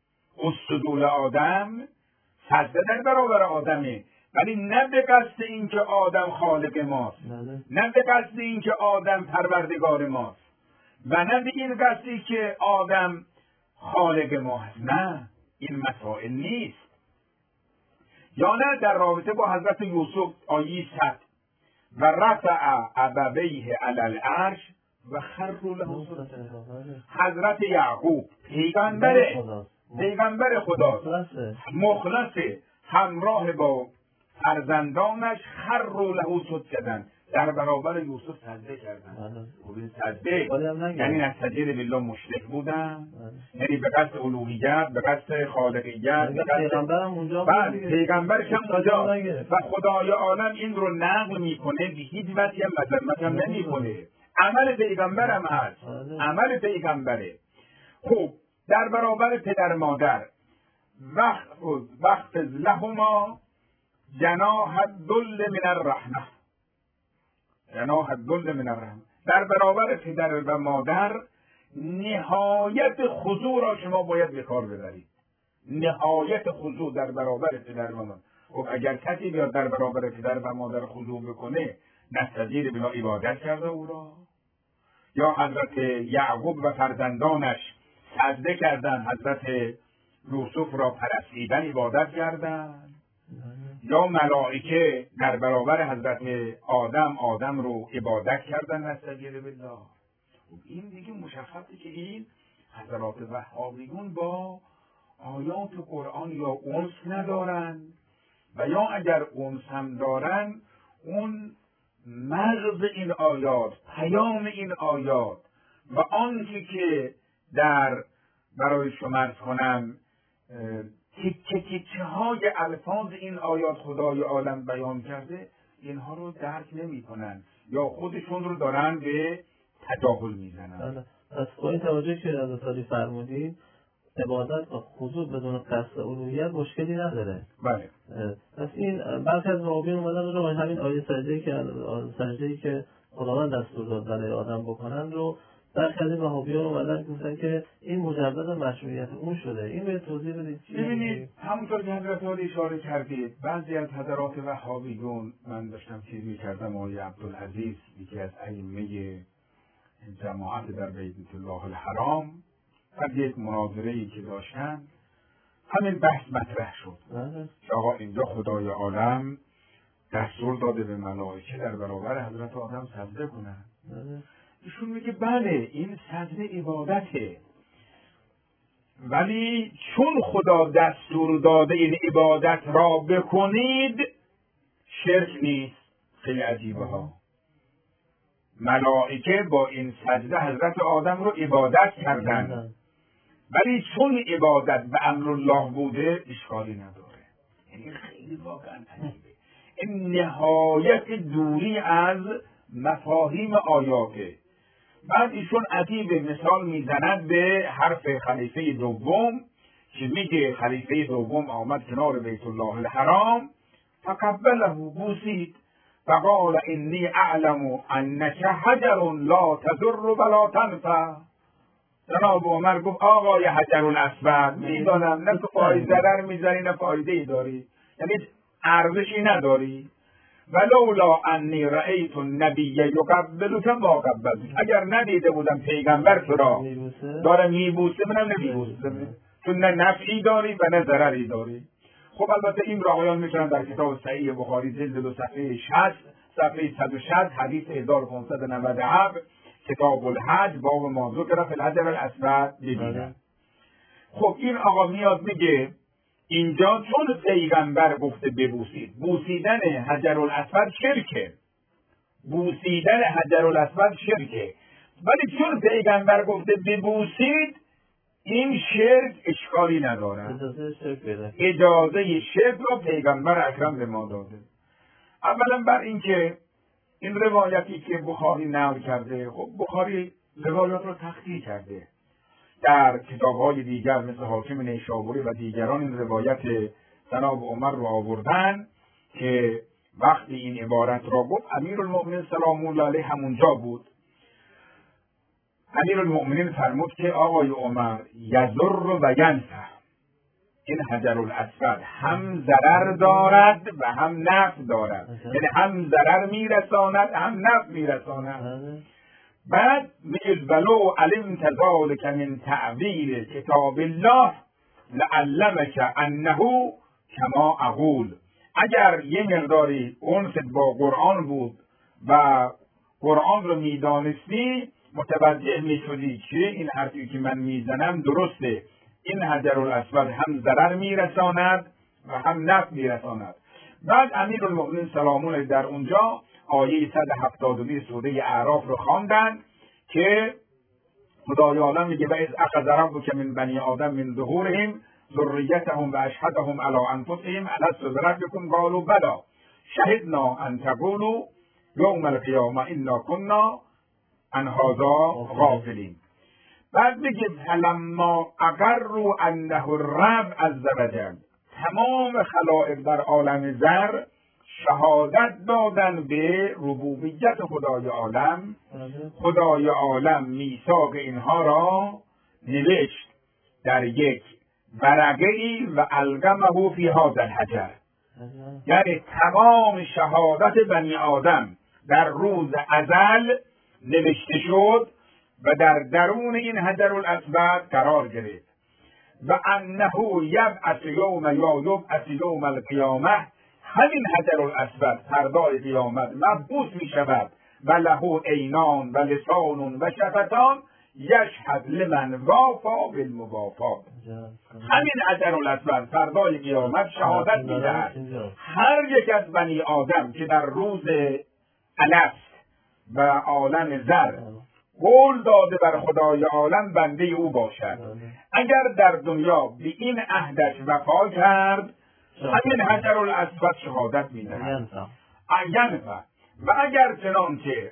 اسجدوا لآدم سجده در برابر آدمه، ولی نه به قصد اینکه آدم خالق ماست، نه به قصد اینکه آدم پروردگار ماست و نه به این قصدی که آدم خالق ماست. نه، این مسائل نیست. یا نه در رابطه با حضرت یوسف آیه صد و رفع ابویه علی العرش و خروا له سجدا. حضرت یعقوب پیغمبره، پیغمبر خداست، مخلصه، همراه با فرزندانش خروا له سجدا در برابر یوسف سجده کردن. این سجده یعنی از سجده بالله مشرک بودن، یعنی به قصد الوهیت، به قصد خالقیت، به قصد پیغمبرم اونجا بود، پیغمبرش هم اونجا و خدای عالم این رو نقل میکنه، به هیچ وجهی هم مذمت هم نمیکنه. عمل پیغمبر هم هست، عمل پیغمبره. خب در برابر پدر مادر وقت وقت لهما جناح الذل من الرحمه، جناح الذل من الرحمه، در برابر پدر و مادر نهایت خضوع را شما باید به کار ببرید. نهایت خضوع در برابر پدر و مادر. خب اگر کسی بیاد در برابر پدر و مادر خضوع بکنه، نستجیر بلا عبادت کرده او را. یا حضرت یعقوب و فرزندانش سجده کردن، حضرت یوسف را پرستیدن، عبادت کردن. یا ملائکه در برابر حضرت آدم آدم رو عبادت کردن، نستجیر بالله. خب این دیگه مشخصه که این حضرات وهابیون با آیات قرآن یا انس ندارن، و یا اگر انس هم دارن، اون مغز این آیات، پیام این آیات و آنچه که در برای شما عرض کنم تیکه تیکه های الفاظ این آیات خدای عالم بیان کرده، اینها رو درک نمی کنن یا خودشون رو دارن به تجاهل میزنن. از این توجه که از اصالی فرمودید، عبادت و خضوع بدون قصد الوهیت مشکلی نداره. بله. پس این برخی از مؤمنین اومدن رو همین آیه سجده‌ای که سجده‌ای که خداوند دستور داد برای آدم بکنن رو، برخی از این وهابیان اومدن گفتن که این مجرد مشروعیت اون شده. این به توضیح بدید. ببینید همونطور که حضرت عالی اشاره کردید، بعضی از حضرات وهابیون، من داشتم چیز می‌کردم، آقای عبدالعزیز یکی از ائمه جماعت در بیت الله الحرام، بعد یک مناظره‌ای که داشتن، همین بحث مطرح شد که آقا اینجا خدای عالم دستور داده به ملائکه در برابر حضرت آدم سجده کنن. ایشون میگه بله این سجده عبادته، ولی چون خدا دستور داده این عبادت را بکنید، شرک نیست. خیلی عجیبه ها. ملائکه با این سجده حضرت آدم رو عبادت کردن، ولی چون عبادت به امر الله بوده اشکالی نداره. یعنی خیلی واقعا عجیبه. این نهایت دوری از مفاهیم آیاته. بعد ایشون عجیب مثال میزند به حرف خلیفه دوم که میگه خلیفه دوم آمد کنار بیت الله الحرام، فقبله، بوسید، فقال انی اعلم انک حجر لا تضر ولا تنفع. جناب عمر گفت آقای حجر الاسود، میدانم نه تو فایده ضرر میزنی نه فایده ای داری، یعنی ارزشی نداری. ولولا انی رأیت النبی یقبلک ما قبلتک، اگر ندیده بودم پیغمبر تو را داره میبوسه، منم نمیبوسم، چون نه نفعی داری و نه ضرری داری. خب البته این را آیان میتونن در کتاب صحیح بخاری جلد دو صفحه شصت، صفحه صد و شصت، حدیث هزار و پانصد و نود و هفت، کتاب الحج، باب ما ذکر فی الحجر الاسود ببینن. خب این آقا میاد میگه اینجا چون پیغمبر گفته ببوسید، بوسیدن حجر الاسود شرکه، بوسیدن حجر الاسود شرکه، ولی چون پیغمبر گفته ببوسید، این شرک اشکالی نداره. اجازه شرک بده. اجازه شرک را پیغمبر اکرم به ما داده. اولا بر این که این روایتی که بخاری نقل کرده، خب بخاری روایات را تخطی کرده. در کتاب‌های دیگر مثل حاکم نیشابوری و دیگران این روایت جناب عمر رو آوردن که وقتی این عبارت را گفت، امیرالمؤمنین سلام الله علیه همونجا بود. امیرالمؤمنین فرمود که آقای عمر یضر و ینفع، این حجر الاسود هم ضرر دارد و هم نفع دارد، یعنی هم ضرر میرساند هم نفع میرساند. بعد میگه ولو علمت ذلک من تعبیر کتاب الله لعلمک انه کما اقول، اگر یه مقداری انست با قرآن بود و قرآن رو میدانستی، متوجه میشدی که این حرفی که من میزنم درسته، این حجر الاسود هم ضرر میرساند و هم نفع میرساند. بعد امیرالمؤمنین سلام الله در اونجا آیه صد و هفتاد و دو سوره اعراف رو خواندن که خدای عالم میگه و اذ اخذ ربک من بنی آدم من ظهورهم ذریتهم و اشهدهم علی انفسهم الست بربکم قالوا بلی شهدنا ان تقولوا یوم القیامه انا کنا عن هذا غافلین. بعد میگه فلما اقروا انه الرب عز وجل، تمام خلائق در عالم ذر شهادت دادن به ربوبیت خدای عالم. خدای عالم میثاق اینها را نوشت در یک ورقه‌ای و القمه فی هذا الحجر. یعنی تمام شهادت بنی آدم در روز ازل نوشته شد و در درون این حجر الاسود قرار گرفت. و انه یبعث یوم یا یبعث یوم القیامه، همین حجر الاسود فردای قیامت مبعوث می شود و له عینان و لسان و شفتان یشهد لمن وافا بالموافات. همین حجر الاسود فردای قیامت شهادت می دهد هر یک از بنی آدم که در روز الست و عالم زر قول داده بر خدای عالم بنده او باشد، اگر در دنیا به این عهدش وفا کرد همین حجر الاسود شهادت می دهد. و اگر چنانچه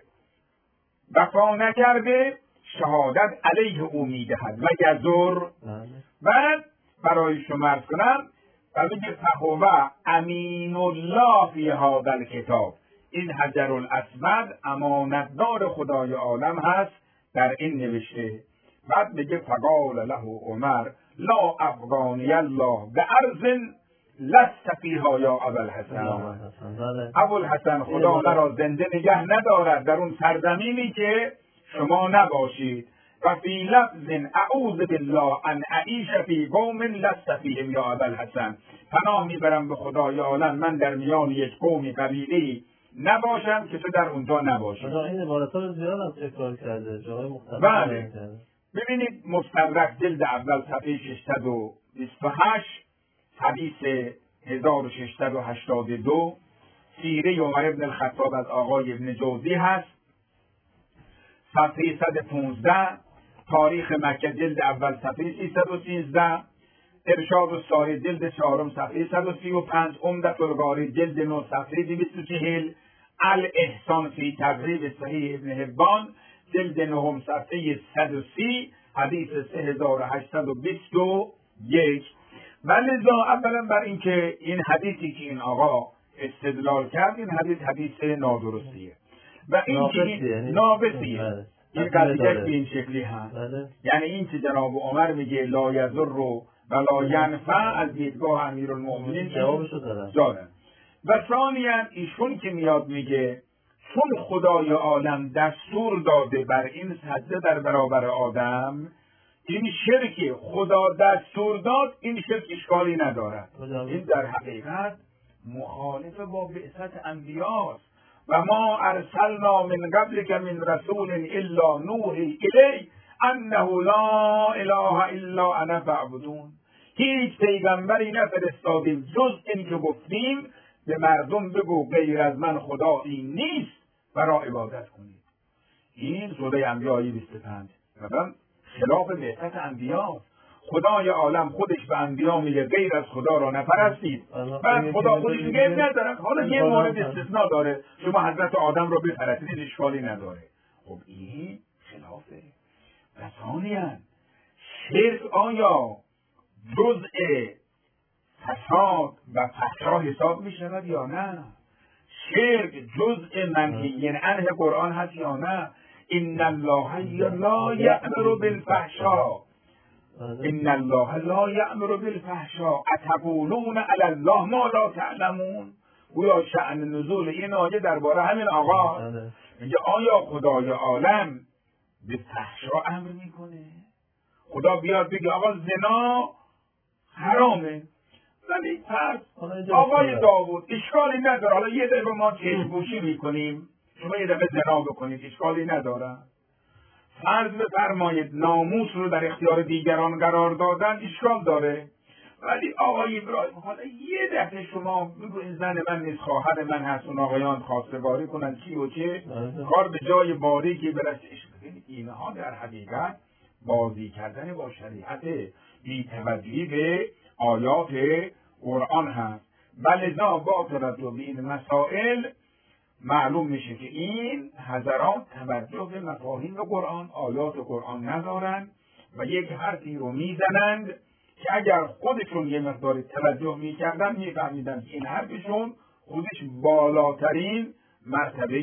وفا نکرده شهادت علیه او می دهد و یزر. بعد برای شما عرض کنم و بگه فهو امین الله فی هذا الکتاب، این حجر الاسود امانتدار خدای عالم هست در این نوشته. بعد بگه فقال له عمر لا افغانی الله بارض لست فیها یا ابوالحسن. ابوالحسن خدا مرا زنده نگه ندارد در اون سرزمینی که شما نباشید. و فی لفظ اعوذ بالله ان اعیش فی قوم لست فیهم یا ابوالحسن، پناه میبرم به خدای عالم من در میان یک قومی قبیله‌ای نباشم که تو در اونجا نباشی. این عبارت‌ها رو زیاد هم تکرار کرده، جای مختلف. بله. ببینید مستدرک جلد اول صفحه ششصد و بیست و هشت، حدیث هزار و ششصد و هشتاد و دو، سیره عمر بن الخطاب از آقای ابن جوزی هست، صفحه صد و پانزده، تاریخ مکه جلد اول صفحه سیصد و سیزده، ارشاد الساری جلد چهارم صفحه صد و سی و پنج، عمدة القاری جلد نه صفحه دویست و چهل، الاحسان فی تقریب صحیح ابن حبان جلد نهم صفحه صد و سی، حدیث سه هزار و هشتصد و بیست و یک. ولذا اولا بر اینکه این حدیثی که این آقا استدلال کرد این حدیث حدیث نادرستیه و این که نابسیه. این قضیه به این شکلی هست، یعنی این که جناب عمر میگه لا یضر و لا ینفع از دیدگاه امیرالمؤمنین جوابشو دادن. و ثانیاً ایشون که میاد میگه چون خدای عالم دستور داده بر این سجده در برابر آدم، این شرک خدا دستور داد، این شرک اشکالی ندارد. این در حقیقت مخالف با بعثت انبیاست. و ما ارسلنا من قبلک من رسول الا نوحی الیه انه لا اله الا انا فاعبدون. هیچ پیغمبری نفرستادیم جز این که گفتیم به مردم بگو غیر از من خدایی نیست و را عبادت کنید. این سوره انبیاء بیست و پنج مثلا خلاف بعثت انبیاست. خدای عالم خودش به انبیا میگه غیر از خدا را نپرستید، بعد خدا خودش میگه ندارد. حالا یه مورد استثناء داره، شما حضرت آدم رو بپرستید اشکالی نداره. خب این خلافه. و ثانیاً شرک آیا جزء فساد و فحشا حساب میشود یا نه؟ شرک جزء منهی عنه قرآن هست یا نه؟ ان الله لا یأمر بالفحشاء ان الله لا یأمر بالفحشاء اتقولون علی الله ما لا تعلمون. گویا شأن نزول این آیه درباره همین آقا میگه آیا خدای عالم به فحشا امر میکنه؟ خدا بیاد بگه آقا زنا حرامه، ولی پس آقای داوود اشکالی نداره، حالا یه دقیقه ما چشم‌پوشی میکنیم، شما یه دقیقه زنا بکنید اشکالی نداره. فرض بفرمایید ناموس رو در اختیار دیگران قرار دادن اشکال داره، ولی آقای ابراهیم حالا یه دفعه شما بگو این زن من نیست خواهر من هست، اون آقایان خواستگاری کنن چی و چه کار به جای باریکی برسه. اینها در حقیقت بازی کردن با شریعت بی‌توجهی به آیات قرآن هست. ولذا با توجه به این مسائل معلوم میشه که این حضرات توجه به مفاهیم قرآن، آیات قرآن ندارند و یک حرفی رو میزنند که اگر خودشون یه مقدار توجه میکردن میفهمیدن که این حرفشون خودش بالاترین مرتبه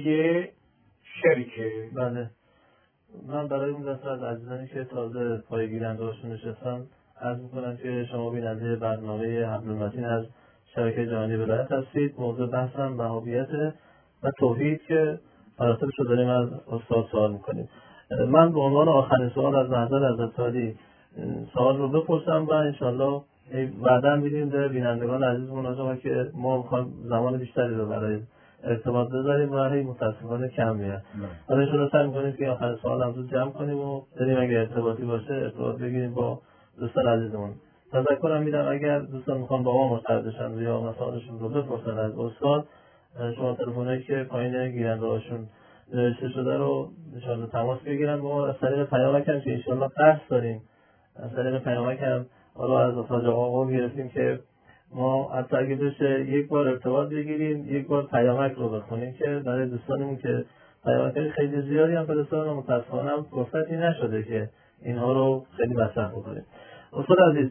شرکه. بله، من برای اون دسته از عزیزانی که تازه پای گیرنده هاشون نشستن عرض میکنم که شما بیننده برنامه حبل المتین از شبکه جهانی ولایت هستید. موضوع بحثم وهابیت و توحید که مراتبش رو داریم از استاد سوال میکنیم. من به عنوان آخرین سوال از محضر حضرت عالی سوال رو بپرسم و انشالله بعدا میدیم به بینندگان عزیز مراجعه که ما میخوایم زمان بیشتری رو برای ارتباط بذاریم و هی متاسفانه کم میاد. حالا انشالله سعی میکنیم که آخر سوال هم زود جمع کنیم و بریم اگه ارتباطی باشه ارتباط بگیریم با دوستان عزیزمون. تذکرم میدم اگر دوستان میخوان با ما مرتبط بشن یا مسائلشون رو بپرسن از استاد، شما تلفنایی که پایین گیرنده هاشون نوشته شده رو انشالله تماس بگیرن با ما. از طریق پیامک هم که انشالله قصد داریم از طریق پیامک هم حالا از استاد آقا گرفتیم که ما حتی اگه بشه یک بار ارتباط بگیریم یک بار پیامک رو بخونیم که برای دوستانمون که پیامک خیلی زیادی هم فرستادن و متاسفانه هم فرصتی نشده که اینها رو خیلی مصرف بکنیم. استاد عزیز،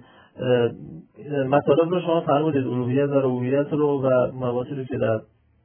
مطالب رو شما فرمودید، الوهیت و ربوبیت رو و مباحثی رو که در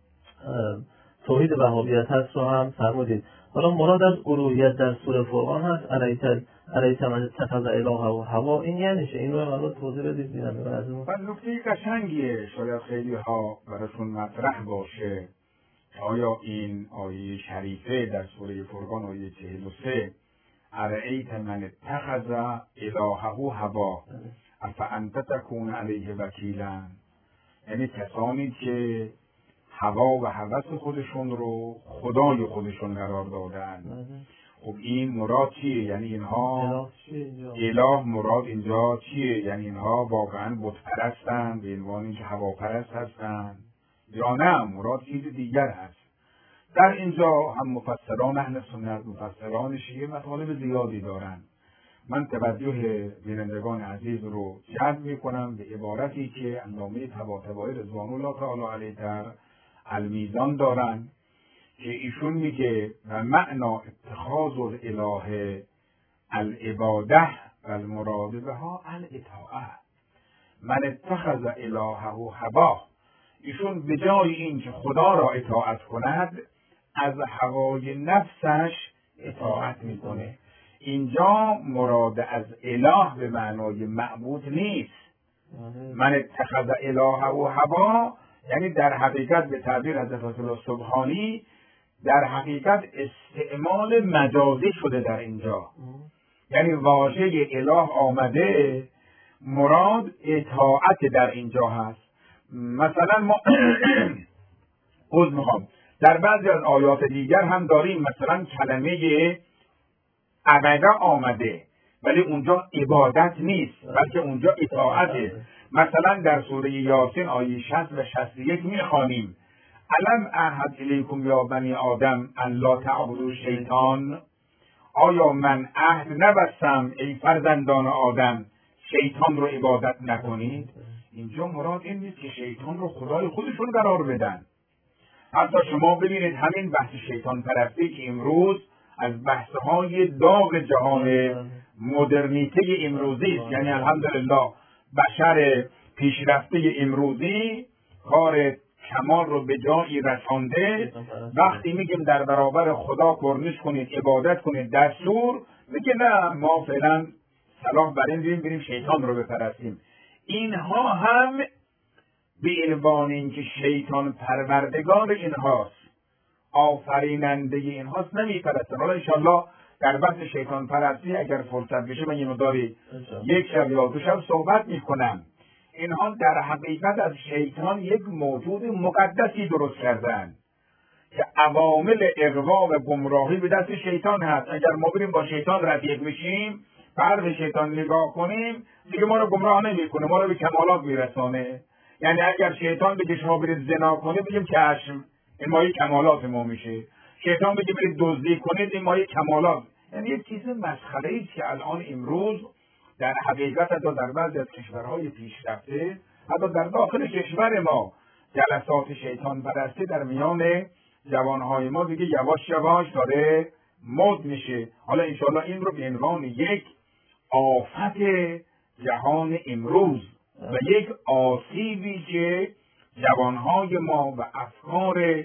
توحید وهابیت هست رو هم فرمودید. حالا مراد از الوهیت در سوره فرقان هست الیت الیت من اتخذ الهه و هوا، این یعنی چه؟ این رو حالا توضیح بدید ببینم. من نکته قشنگیه شاید خیلی ها براشون مطرح باشه که آیا این آیه شریفه در سوره فرقان آیه چهل و سه الیت من اتخذ الهه هوا افانت تکون علیه وکیلا، یعنی کسانی که هوا و هوس خودشون رو خدای خودشون قرار دادن. خب این مراد چیه؟ یعنی اینها اله مراد اینجا چیه؟ یعنی اینها واقعا بت پرستن به عنوان اینکه هوا پرست هستن یا نه مراد چیز دیگر هست؟ در اینجا هم مفسران اهل سنت مفسران شیعه مطالب زیادی دارن. من توجه بینندگان عزیز رو جلب میکنم به عبارتی که علامه طباطبایی رضوان الله تعالی علیه در المیزان دارن که ایشون میگه و معنا اتخاذ الاله العباده و المراد بها الاطاعه من اتخذ الهه هوا. ایشون به جای اینکه خدا را اطاعت کند از هوای نفسش اطاعت میکنه. اینجا مراد از اله به معنای معبود نیست. من اتخذ الهه و هوا یعنی در حقیقت به تعبیر حضرت الله سبحانی در حقیقت استعمال مجازی شده در اینجا. یعنی واژه اله آمده مراد اطاعت در اینجا هست. مثلا ما خود میخوام در بعضی از آیات دیگر هم داریم مثلا کلمه عبده آمده ولی اونجا عبادت نیست بلکه اونجا اطاعته. مثلا در سوره یاسین آیه شصت و شصت و یک میخوانیم الم اعهد الیکم یا بنی آدم ان لا تعبدوا شیطان، آیا من عهد نبستم ای فرزندان آدم شیطان رو عبادت نکنید؟ اینجا مراد این نیست که شیطان رو خدای خودشون قرار بدن. حتی شما ببینید همین بحث شیطان پرستی که امروز از بحث‌های داغ جهان مدرنیته امروزی است، یعنی الحمدلله بشر پیشرفته امروزی کار کمال رو به جایی رسانده. وقتی میگیم در برابر خدا کرنش کنید عبادت کنید دستور، میگه نه ما فعلا صلاح بر این داریم بریم شیطان رو بپرستیم. اینها هم به عنوان اینکه شیطان پروردگار اینهاست آفریننده اینهاست نمیپرستن. حالا انشالله در بحث شیطان پرستی اگر فرصت بشه من یه مداری یک شب یا دو شب صحبت میکنم. اینها در حقیقت از شیطان یک موجود مقدسی درست کردن که عوامل اغوا و گمراهی به دست شیطان هست. اگر ما بریم با شیطان رفیق بشیم بعد شیطان نگاه کنیم دیگه ما رو گمراه نمیکنه، ما رو به کمالات میرسانه. یعنی اگر شیطان بگه شما برید زنا کنید بگیم چشم، این مایه کمالات ما میشه. شیطان بگه برید دزدی کنید این مایه کمالات. یعنی یک چیز مسخره است که الان امروز در حقیقت حتی در بعضی از کشورهای پیشرفته حتی در داخل کشور ما جلسات شیطان پرستی در میان جوانهای ما دیگه یواش یواش داره مد میشه. حالا انشاءالله این رو به عنوان یک آفت جهان امروز و یک آسیبی که جوانهای ما و افکار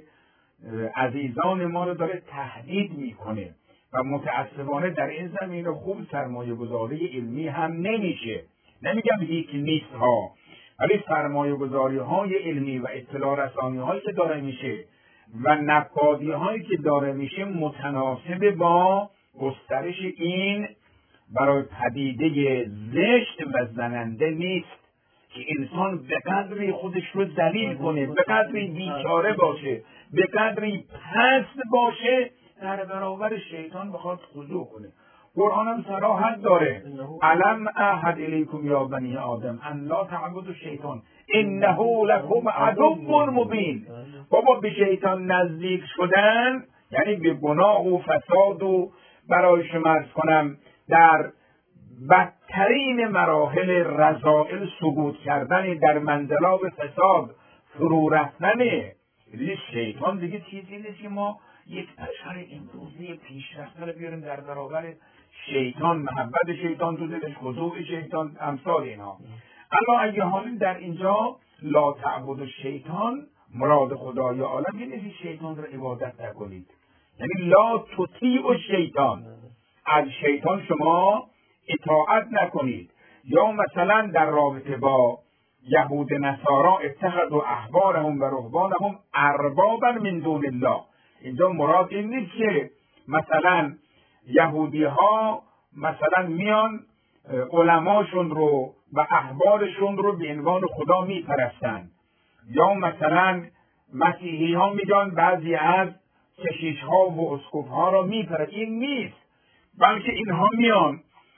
عزیزان ما رو داره تهدید میکنه و متاسفانه در این زمینه خوب سرمایه گذاری علمی هم نمیشه. نمیگم هیچ نیست ها، ولی سرمایه گذاری های علمی و اطلاع رسانی هایی که داره میشه و نقادی هایی که داره میشه متناسب با گسترش این برای پدیده زشت و زننده نیست که انسان به قدری خودش رو ذلیل کنه، به قدری بیچاره باشه، به قدری پست باشه در برابر شیطان بخواد خضوع کنه. قرآن هم صراحت داره: الم اعهد الیکم یا بنی آدم ان لا تعبدوا الشیطان انه لکم عدو مبین. بابا به شیطان نزدیک شدن یعنی به گناه و فساد و برای شما عرض کنم در بدترین مراحل رذائل سقوط کردن، در منزلات فساد فرو رفتنه. شیطان دیگه چیزی نیست که ما یک بشر امروزی پیشرفته رو بیاریم در برابر شیطان، محبت شیطان تو دلش، خضوع شیطان، امثال اینا. اما اگه حالا در اینجا لا تعبد شیطان، مراد خدای عالم یعنی شیطان رو عبادت نکنید، یعنی لا تطیع شیطان، از شیطان شما اطاعت نکنید. یا مثلا در رابطه با یهود نصارا اتخذوا احبارهم و رهبانهم اربابا من دون الله، اینجا مراد این نیست که مثلا یهودی ها مثلا میان علماشون رو و احبارشون رو به عنوان خدا میپرستن، یا مثلا مسیحی ها میگن بعضی از کشیش ها و اسقف ها رو میپرستن. این نیست، بلکه اینها میان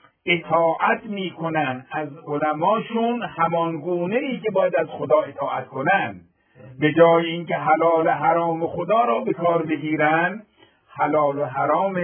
اطاعت میکنن از علماشون همانگونه ای که باید از خدا اطاعت کنن، به جای اینکه حلال حرام خدا را به کار بگیرن. حلال و حرام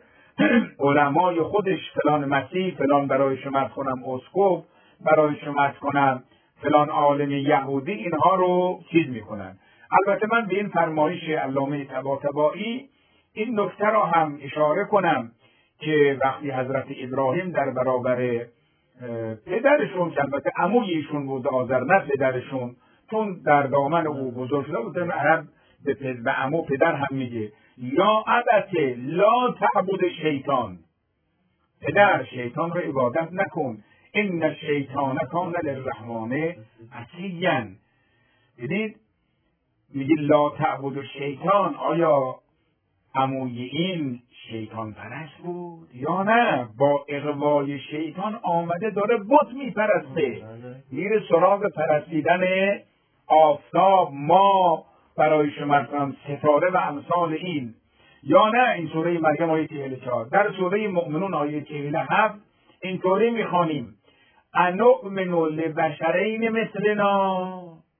علمای خودش، فلان مسیح، فلان برای شما کنم اسقف، برای شما کنم فلان عالم یهودی، اینها رو چیز میکنن. البته من به این فرمایش علامه طباطبایی این نکته را هم اشاره کنم که وقتی حضرت ابراهیم در برابر پدرشون که البته عموی ایشون بود، آذر نه پدرشون، چون در دامن او بزرگ شده بود، عرب به عمو پدر هم میگه یا ابته لا تعبد شیطان، پدر شیطان رو عبادت نکن، ان الشیطان کان للرحمن عصیا. دیدید میگه لا تعبد شیطان، آیا عموی این شیطان پرست بود یا نه؟ با اغوای شیطان آمده داره بت میپرسته، میره سراغ پرستیدن آفتاب، ما برای شما کنم ستاره و امثال این. یا نه این سوره مریم آیه چهل و چهار، در سوره مؤمنون آیه چهل و هفت اینطوری میخوانیم: انؤمن لبشرین مثلنا،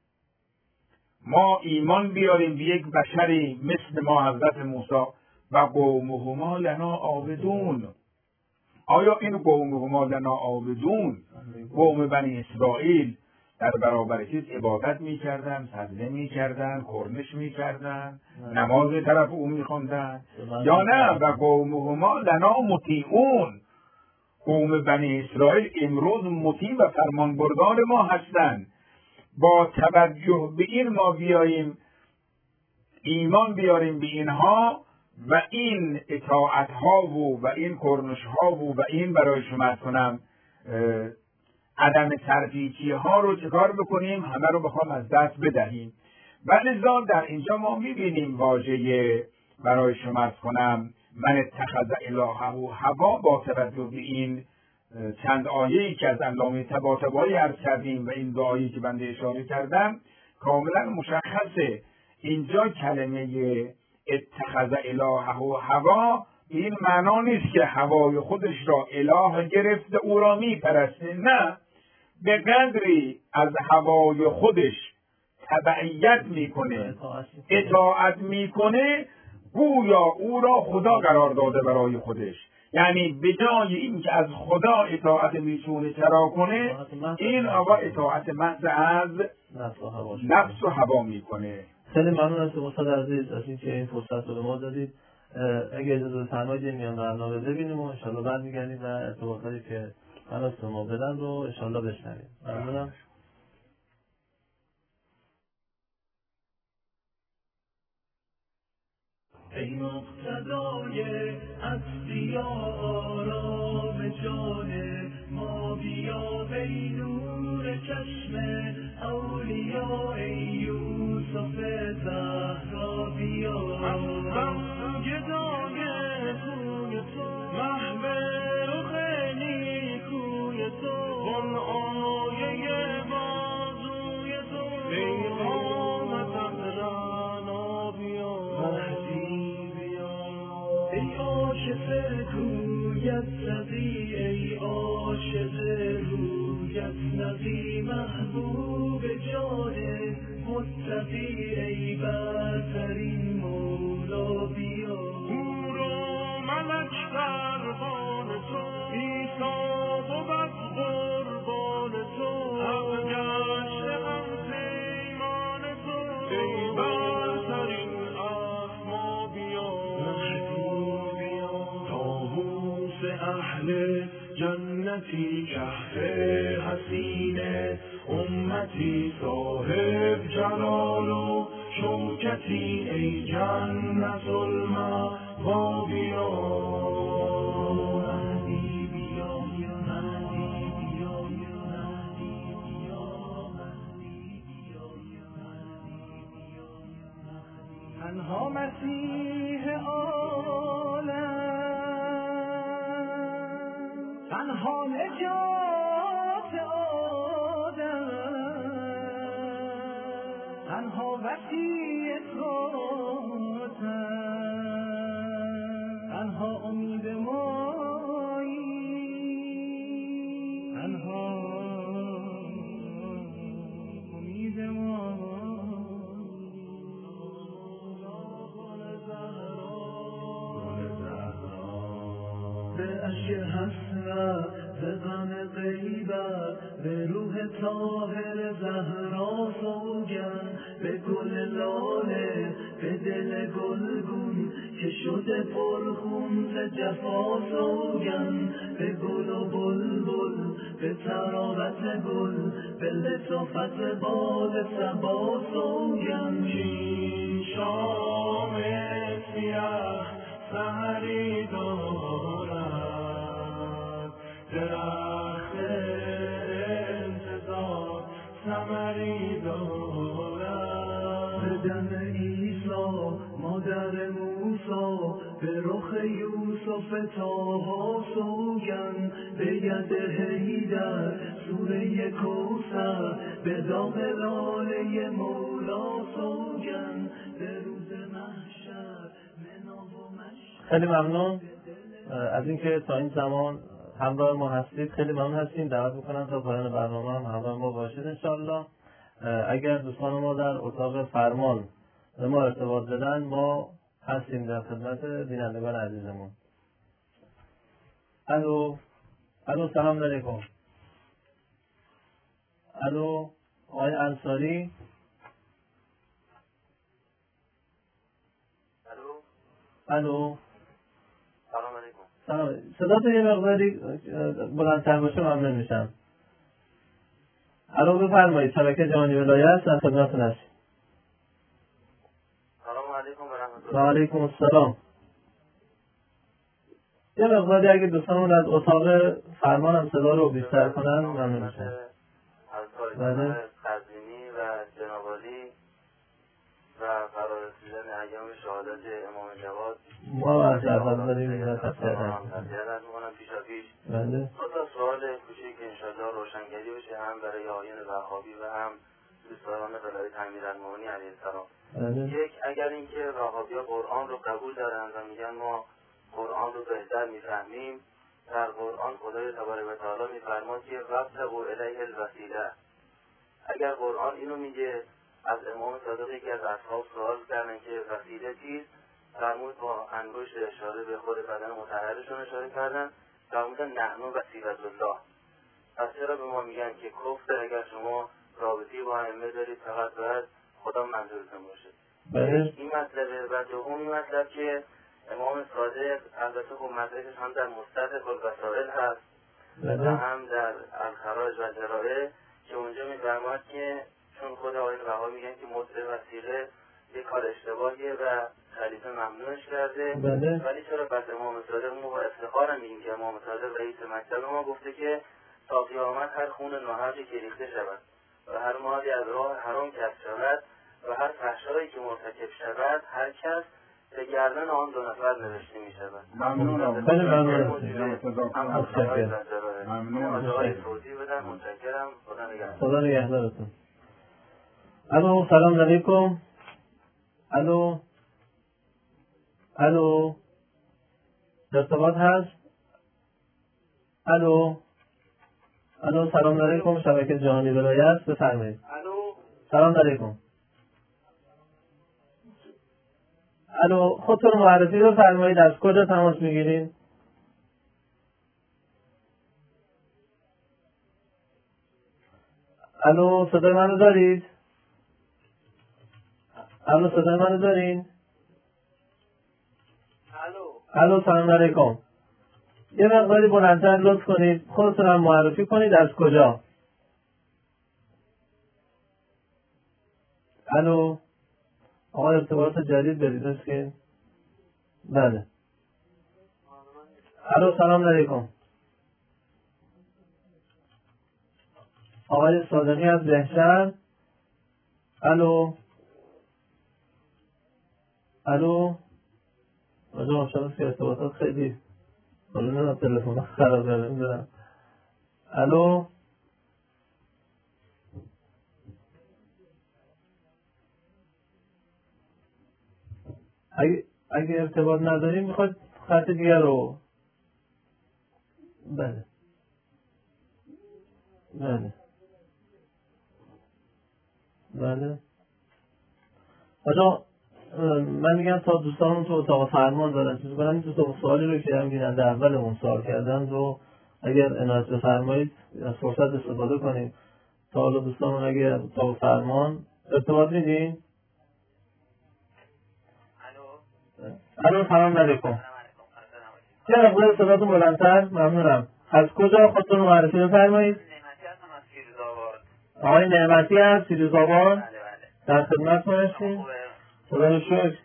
ما ایمان بیاریم به یک بشری مثل ما، حضرت موسی، و قومهما لنا عابدون. آیا این قومهما لنا عابدون، قوم بنی اسرائیل در برابر چیز عبادت میکردن، سجده میکردن، کرنش میکردن، نماز طرف او میخوندن، یا نه و قومهما لنا مطیعون، قوم بنی اسرائیل امروز مطیع و فرمانبردار ما هستند. با توجه به این ما بیاییم ایمان بیاریم به اینها و این اطاعت ها و و این کرنش ها و و این برای شما کنم عدم سرپیچی ها رو چکار بکنیم؟ همه رو بخوام از دست بدهیم. ولی در اینجا ما میبینیم واژه برای شما کنم من اتخذ الهه هوا، با توجه به این چند آیه‌ای که از علامه طباطبایی عرض کردیم و این دو آیه‌ای که بنده اشاره کردم کاملا مشخصه. اینجا کلمه اتخذ الهه هوا این معنا نیست که هوای خودش را اله گرفته او را میپرسته، نه، به قدری از هوای خودش تبعیت میکنه، اطاعت میکنه، گویا او را خدا قرار داده برای خودش. یعنی به جای اینکه از خدا اطاعت میتونه چرا کنه، این آقا اطاعت محض از نفس و هوا میکنه. خیلی ممنون از استاد عزیز از اینکه این فرصت رو به ما دادید. اگه اجازه فرمایید میان برنامه ببینیم و ان شاءالله برمیگردیم و ارتباطاتی که خلاص ما بدن رو ان شاءالله بشنویم. ممنونم. ای مقتدای هستی آرام جان ما، بیا ای نور چشم اولیا، ای یوسف زهرا بیا. هستم گدای کوی تو، محو رخ نیکوی تو، اون آیه بازوی تو، ای قامت رعنا بیا. مهدی بیا ای عاشق کویت سقی، ای عاشق رویت نقی، محبوب جان متقی، ای برترین مولا بیا. نور و ملک دربان تو، عیسی بود قربان تو، حق گشته هم پیمان تو، ای برترین اسما بیا. طاووس اهل جنتی، کهف حسینه امتی، صاحب جلال و شوکتی، ای جنت المأوا بیا. مهدی بیا مهدی بیا مهدی بیا مهدی بیا مهدی بیا. تنها مسیح عالم، تنها نجات آدم، تنها وسیع خاتم، تنها امید مایی، تنها امید مایی. به اشک حسرت، به غم غیبت، به روح طاهر زهرا سوگند، به گل لاله، به دل گلگون که شده پرخون ز جفا سوگند، به گل و بلبل، به طراوت گل، به لطافت باد صبا سوگند. این شام سیاه سحری دارد، درخت انتظار ثمری دارد. به دم عیسی مادر موسی، به رخ یوسف طاها سوگند، به ید حیدر سوره کوثر، به داغ لاله مولا سوگند، به روز محشر منا و مشهد. خیلی ممنون از اینکه تا این زمان همراه ما هستید. خیلی ممنون هستیم. دعوت میکنم تا پایان برنامه هم همراه ما باشید انشاءالله. اگر دوستان ما در اتاق فرمان به ما ارتباط بدن، ما هستیم در خدمت بینندگان عزیزمون. الو الو سلام علیکم. الو آقای انصاری. الو الو سلام علیکم. سلام. صدا تو یه مقداری بلندتر باشه ممنون میشم. الو بفرمایید. شبکه جهانی ولایت در خدمتتون هستیم. سلام علیکم و رحمت و علیکم السلام. یه مقداری اگه دوستانمون از اتاق فرمان هم صدا رو بیشتر کنن ممنون میشم. از پایگاه قزوینی و جنابالی و قرار رسیدن ایام شهادت امام جواد ما از اول داریم و تفسیر از میکنم پیشا پیش بله. دو تا سوال کوچیک انشاءالله روشنگری بشه، هم برای آیین وهابی و هم دوستان ولایت امیرالمومنین علیه السلام. بله. یک، اگر اینکه وهابی‌ها قرآن رو قبول دارن و میگن ما قرآن رو بهتر میفهمیم، در قرآن خدای تبارک و تعالی میفرماد که وابتغوا الیه الوسیله. اگر قرآن اینو میگه، از امام صادق یکی از اصحاب سوال کردن که وسیله چیست، فرمود با انگشت اشاره به خود بدن مطهرشون اشاره کردن، فرمودن نحن وسیلة الله. پس چرا به ما میگن که کفر اگر شما رابطی با ائمه دارید فقط باید خدا منظورتون باشه؟ بله. این مطلبه. و دوم این مطلب که امام صادق البته خب مدرکش هم در مستدرک الوسائل هست بله. و هم در الخراج و جرائع که اونجا میفرماد که چون خود آیین وهابی میگن که مدل وسیله یک کار اشتباهیه و خلیفه ممنوعش کرده. بله. ولی چرا پس امام صادق ما با افتخار میگیم که امام صادق رئیس مکتب ما گفته که تا قیامت هر خون ناحقی که ریخته شود و هر مالی از راه حرام کسب شود و هر فحشایی که مرتکب شود هر کس به گردن آن دو نفر نوشته می شود. ممنونم. خیلی ممنونم. ممنونم. توضیح بدم. متشکرم. خدا نگهدار. خدا نگهدارتون. الو سلام علیکم. الو الو ارتباط هست؟ الو الو سلام علیکم. شبکه جهانی ولایت بفرمایید. الو سلام علیکم. الو خودتون معرفی بفرمایید. از کجا تماس میگیرین؟ الو صدای منو دارید؟ الو صدای منو دارین؟ الو الو سلام علیکم. یه مقداری بلندتر لطف کنید. خودتون هم معرفی کنید. از کجا؟ الو آقا ارتباط جدید برید است. بله. الو سلام علیکم. آقای صادقی از بهشهر. الو الو آجا مشابه که ارتباطات خیلی حالا نه تلفن خراب نمیدونم. الو اگه اگه ارتباط نداریم میخواد خط دیگر رو. بله بله بله. آجا من میگم تا دوستانم تو اتاق فرمان دارن چیز کنم. این دو سوالی رو که هم بیننده اولمون سوال کردن رو اگر عنایت بفرمایید از فرصت استفاده کنیم. تا حالا دوستانم اگر اتاق فرمان ارتباط میدین؟ الو سلام علیکم. یه مقدار صداتون بلندتر. ممنونم. از کجا خودتون معرفی بفرمایید؟ آقای نعمتی از فیروزآباد. در خدمتتون هستیم. خدا رو شکر.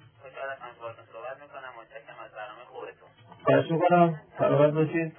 خواهش میکنم. سلامت باشید.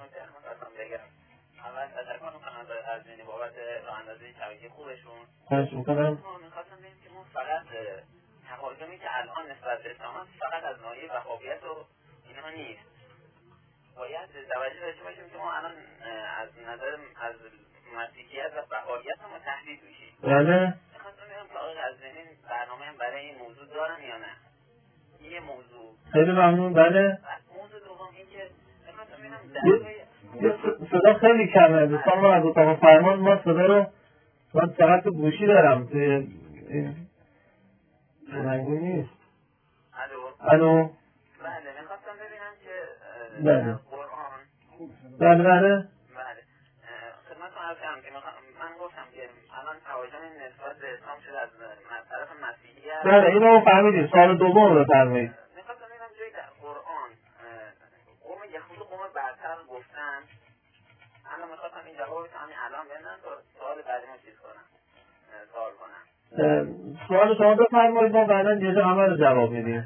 خواهش میکنم. فقط تقاضمی که الان نسبت به اسلام فقط از ناحیه وهابیت و اینها نیست. باید توجه داشته باشیم که ما الان از نظر از مسیحیت و وهابیت هم تهدید میشیم. بله. میخواستم بگم که آقای قزوینی برنامه هم برای این موضوع دارن یا نه؟ یه موضوع. خیلی ممنون. بله. موضوع دوم این که میخواستم یه بگم صدا خیلی کمه. دوستان ما از اتاق فرمان ما صدا رو من فقط گوشی دارم. توی این رنگو نیست. الو الو بله میخواستم ببینم که بله قرآن بله بله بله خدمتتون عرض کردم که من گفتم که الان تهاجم نسبت به اسلام شده از طرف مسیحیت. بله اینو فهمیدیم. سال دوم رو بفرمایید. میخواستم ببینم جایی در قرآن قوم یهود و قوم برتر گفتن. الان میخواستم این جوابش همین الان بدن تا سوال بعدی ما چیز کنم سوال کنم. سوال شما بفرمایید ما بعدا یه جا همه رو جواب میدیم.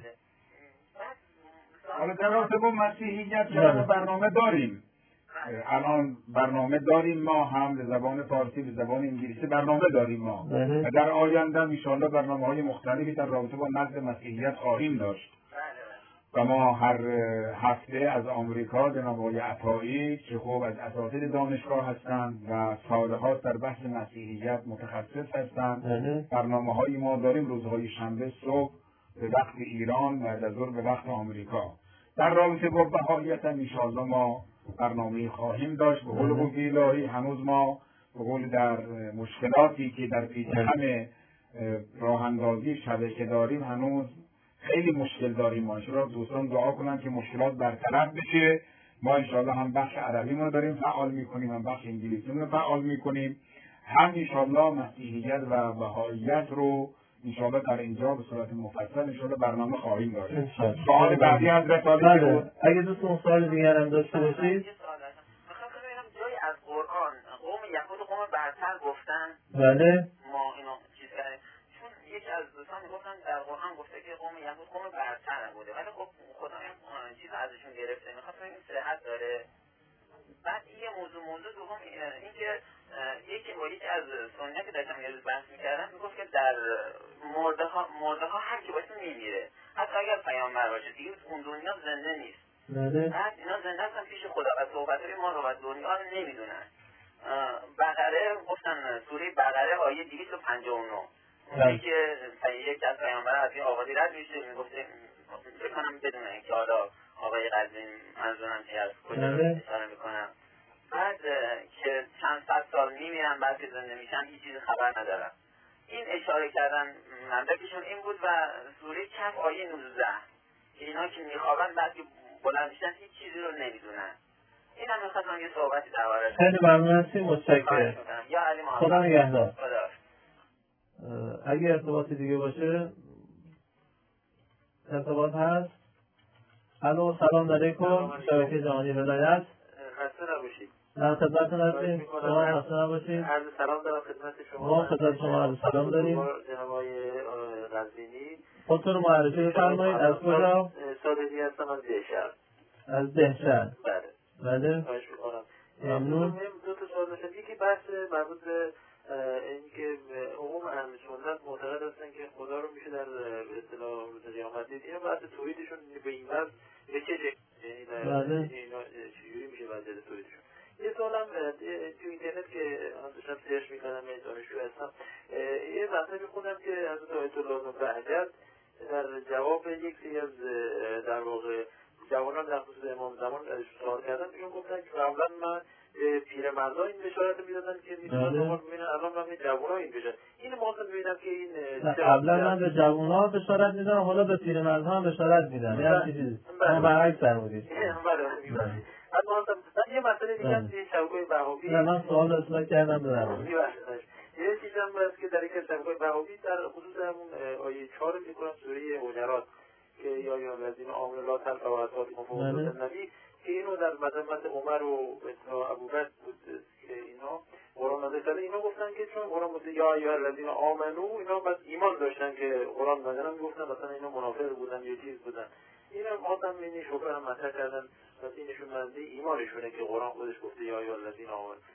حالا در رابطه با مسیحیت برنامه داریم. الان برنامه داریم ما هم به زبان فارسی به زبان انگلیسی برنامه داریم ما و در آینده انشاءالله برنامه های مختلفی در رابطه با نقد مسیحیت خواهیم داشت و ما هر هفته از آمریکا جناب آقای عطایی که خوب از اساتید دانشگاه هستند و سالهاست در بحث مسیحیت متخصص هستند برنامه های ما داریم روزهای شنبه صبح به وقت ایران و در ظهر به وقت آمریکا. در رابطه با بهاییت هم انشاءالله ما برنامه خواهیم داشت. به قول قوی الهی هنوز ما به قول در مشکلاتی که در پیش همه راه اندازی شبکه داریم هنوز خیلی مشکل داریم. ما انشاءالله دوستان دعا کنن که مشکلات برطرف بشه. ما انشاءالله هم بخش عربی ما داریم فعال میکنیم، هم بخش انگلیسی ما فعال میکنیم، هم انشاءالله مسیحیت و بهاییت رو انشاءالله در اینجا به صورت مفصل انشاءالله برنامه خواهیم داشت. سوال بعدی حضرت عالی بود. اگه دوستون سوال دیگر هم داشته باشید. میخواستم ببینم جایی از قرآن قوم یهود و قوم برتر گفتن. بله. ما اینو چیز کردیم. چون یکی از دوستان گفتن در قرآن گفته که قوم یهود قوم برتر بوده، ولی خب خدا این چیز ازشون گرفته. میخواستم این صحت داره. بعد یه موضوع موضوع دوم این که یکی با یکی از سنی‌ها که داشتم یه روز بحث می‌کردم میگفت که در مرده ها مرده ها هر کی باشه میمیره، حتی اگر پیامبر باشه دیگه اون دنیا زنده نیست. بله. بعد اینا زنده هستن پیش خدا و صحبت‌های ما رو و دنیا رو نمیدونن. بقره گفتن سوره بقره آیه دویست و پنجاه و نه اونی که یک از پیامبر از این آقای رد میشه میگفته فکر کنم بدون اینکه حالا آقای قزوین منظورم که از کجا رو اشاره میکنم، بعد که چند صد سال میمیرن بعد که زنده میشن هیچ چیز خبر ندارن. این اشاره کردن منبعشون این بود و سوره کهف آیه نوزده اینا که میخوابن بعد که بلند میشن هیچ چیزی رو نمیدونن. این هم میخواستم یه صحبتی دربارش. خیلی ممنون هستیم، متشکرم. یا علی محمد. خدا نگهدار. خدا. اگه ارتباطی دیگه باشه ارتباط هست. الو سلام علیکم، شبکه جهانی ولایت. خسته نباشید. در خدمتتون هستیم. شما خسته نباشید. عرض سلام دارم خدمت شما. ما خدمت شما عرض سلام داریم. جناب آقای قزوینی. خودتون رو معرفی بفرمایید. از کجا؟ صادقی هستم از دهشت. از دهشت. بله. بله. خواهش می‌کنم. ممنون. دو تا سوال داشتم. یکی بحث مربوط به اینکه عموم اهل سنت معتقد هستن که خدا رو میشه در به اصطلاح روز قیامت دید. اینا بحث توحیدشون به این وجه به چه شکلی یعنی اینا چجوری میشه وضعیت توحیدشون. یه سوالم تو اینترنت که من داشتم سرچ می‌کردم دانشجو هستم یه مطلبی خوندم که حضرت آیت الله بهجت در جواب یک سری از در واقع جوانان در خصوص امام زمان سوال کردن ایشون گفتن که قبلا من پیرمردا این بشارت میدادن که میتونن ما ببینن الان من به جوونا این بشارت این ما اصلا ببینم که این قبلا من به جوونا بشارت میدم حالا به پیرمردها هم بشارت میدم یه چیزی ما برعکس فرمودید. بعد ما هم یه مسئله دیگه است شبکه‌های وهابی نه من سوال اصلا کردم دارم یه چیزی هم هست که در یک شبکه‌های وهابی در خصوص همون آیه چهار میگم سوره حجرات که یا یا الذین آمنوا لا ترفعوا اصواتکم فوق صوت النبی که اینو در مذمت عمر و ابوبکر بود که اینا قرآن نازل کرده اینا گفتن که چون قرآن گفته یا یا الذین آمنوا اینا بس ایمان داشتن که قرآن نازل میگفتن مثلا اینا منافق بودن یه چیز بودن اینا خاطر اینی شکر هم مطرح کردن پس اینشون منده ایمانشونه که قرآن خودش گفته یا یا الذین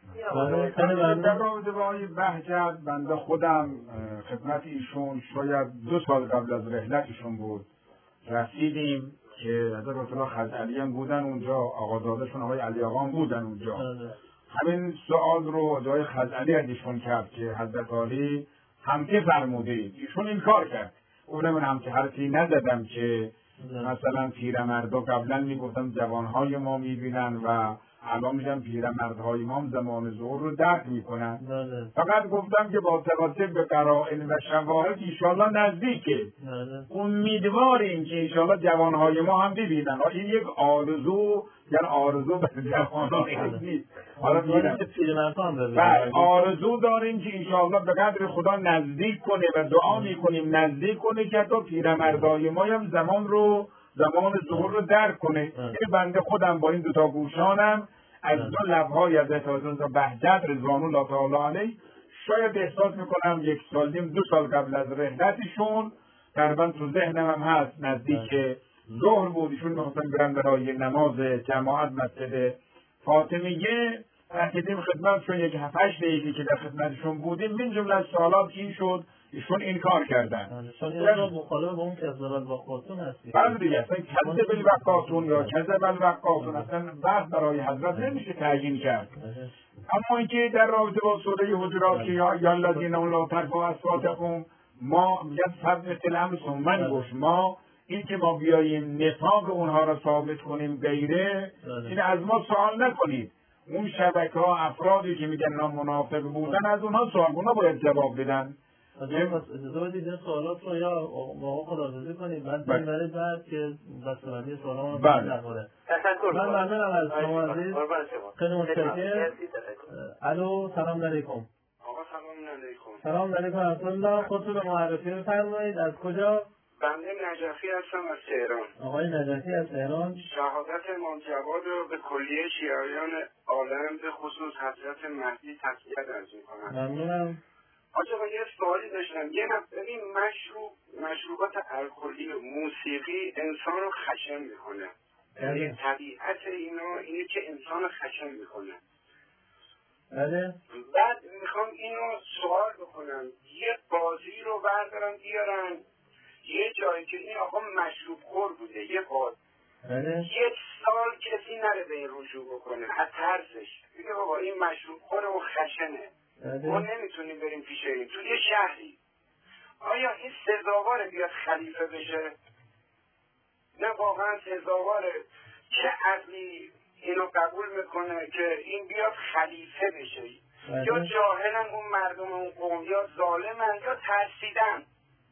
آمنوا. در رابطه با آقای بهجت بنده خودم خدمت ایشون شاید دو سال قبل از رحلتشون بود رسیدیم که حضرت الله خزعلی هم بودن اونجا آقازادهشون آقای علی آقا هم بودن اونجا. همین سوال رو جای خزعلی ازشون کرد که حضرت علی همچه فرمودید ایشون این کار کرد اون من همچه حرفی نزدم که مثلا پیرمردا قبلا میگفتم جوانهای ما میبینن و الان میگم پیرمردهای ما هم زمان ظهر رو درک میکنن. فقط گفتم که با توجه به قرائن و شواهد ایشالله نزدیکه امیدواریم که ایشالله جوانهای ما هم ببینن. این یک آرزو یعنی آرزو به جوانان نیست حالا پیرمردها هم ببینن آرزو داریم که ایشالله به قدر خدا نزدیک کنه و دعا میکنیم نزدیک کنه که حتی پیرمردهای ما هم زمان رو زمان ظهر رو درک کنه. این بنده خودم با این دوتا گوشانم از دو لبهای از حضرت بهجت رضوان الله تعالی علیه شاید احساس میکنم یک سال نیم دو سال قبل از رحلتشون تقریبا تو ذهنم هم هست نزدیک ظهر بود ایشون میخواستن برن برای نماز جماعت مسجد فاطمیه رسیدیم خدمتشون یک هفت هشت دقیقه که در خدمتشون بودیم من جمله از سوالات این شد ایشون این کار کردن. چون این رو مخالف با اون کذب الوقاتون هستی. بله دیگه اصلا کذب الوقاتون یا کذب الوقاتون اصلا بحث برای حضرت نمیشه تعیین کرد. اما اینکه در رابطه با سوره حجرات که یا الذین لا ترفعوا اصواتکم ما میگن فرض مثل امر ثمن گوش ما این که ما بیاییم نفاق اونها را ثابت کنیم غیره این از ما سوال نکنید. اون شبکه ها افرادی که میگن اینا منافق بودن از اونها سوال اونا باید جواب بدن. اجازه بدید این سوالات رو یا موقع خداحافظی کنید بعد بریم برای بعد که بسته‌بندی سوالات رو بکنیم. من ممنونم از شما عزیز. خیلی متشکرم. الو سلام علیکم. آقا سلام علیکم. سلام علیکم الله. خودتون رو معرفی بفرمایید از کجا؟ بنده نجفی هستم از تهران. آقای نجفی از تهران. شهادت امام جواد رو به کلیه شیعیان عالم به خصوص حضرت مهدی تسلیت عرض می‌کنم. ممنونم. آقا یه سوالی داشتم. یه نفر ببین مشروب مشروبات الکلی و موسیقی انسان رو خشن میکنه. یعنی طبیعت اینا اینه که انسان خشن میکنه. بله. بعد میخوام اینو سوال بکنم، یه بازی رو بردارن بیارن یه جایی که این آقا مشروب خور بوده، یه باز بله. یک سال کسی نره به این رجوع بکنه از ترسش، میگه بابا این مشروب خوره و خشنه، بله. ما نمیتونیم بریم پیش این تو یه شهری. آیا این سزاواره بیاد خلیفه بشه؟ نه واقعا سزاواره؟ چه عقلی اینو قبول میکنه که این بیاد خلیفه بشه؟ بله. یا جاهلن اون مردم اون قوم، یا ظالمن، یا ترسیدن.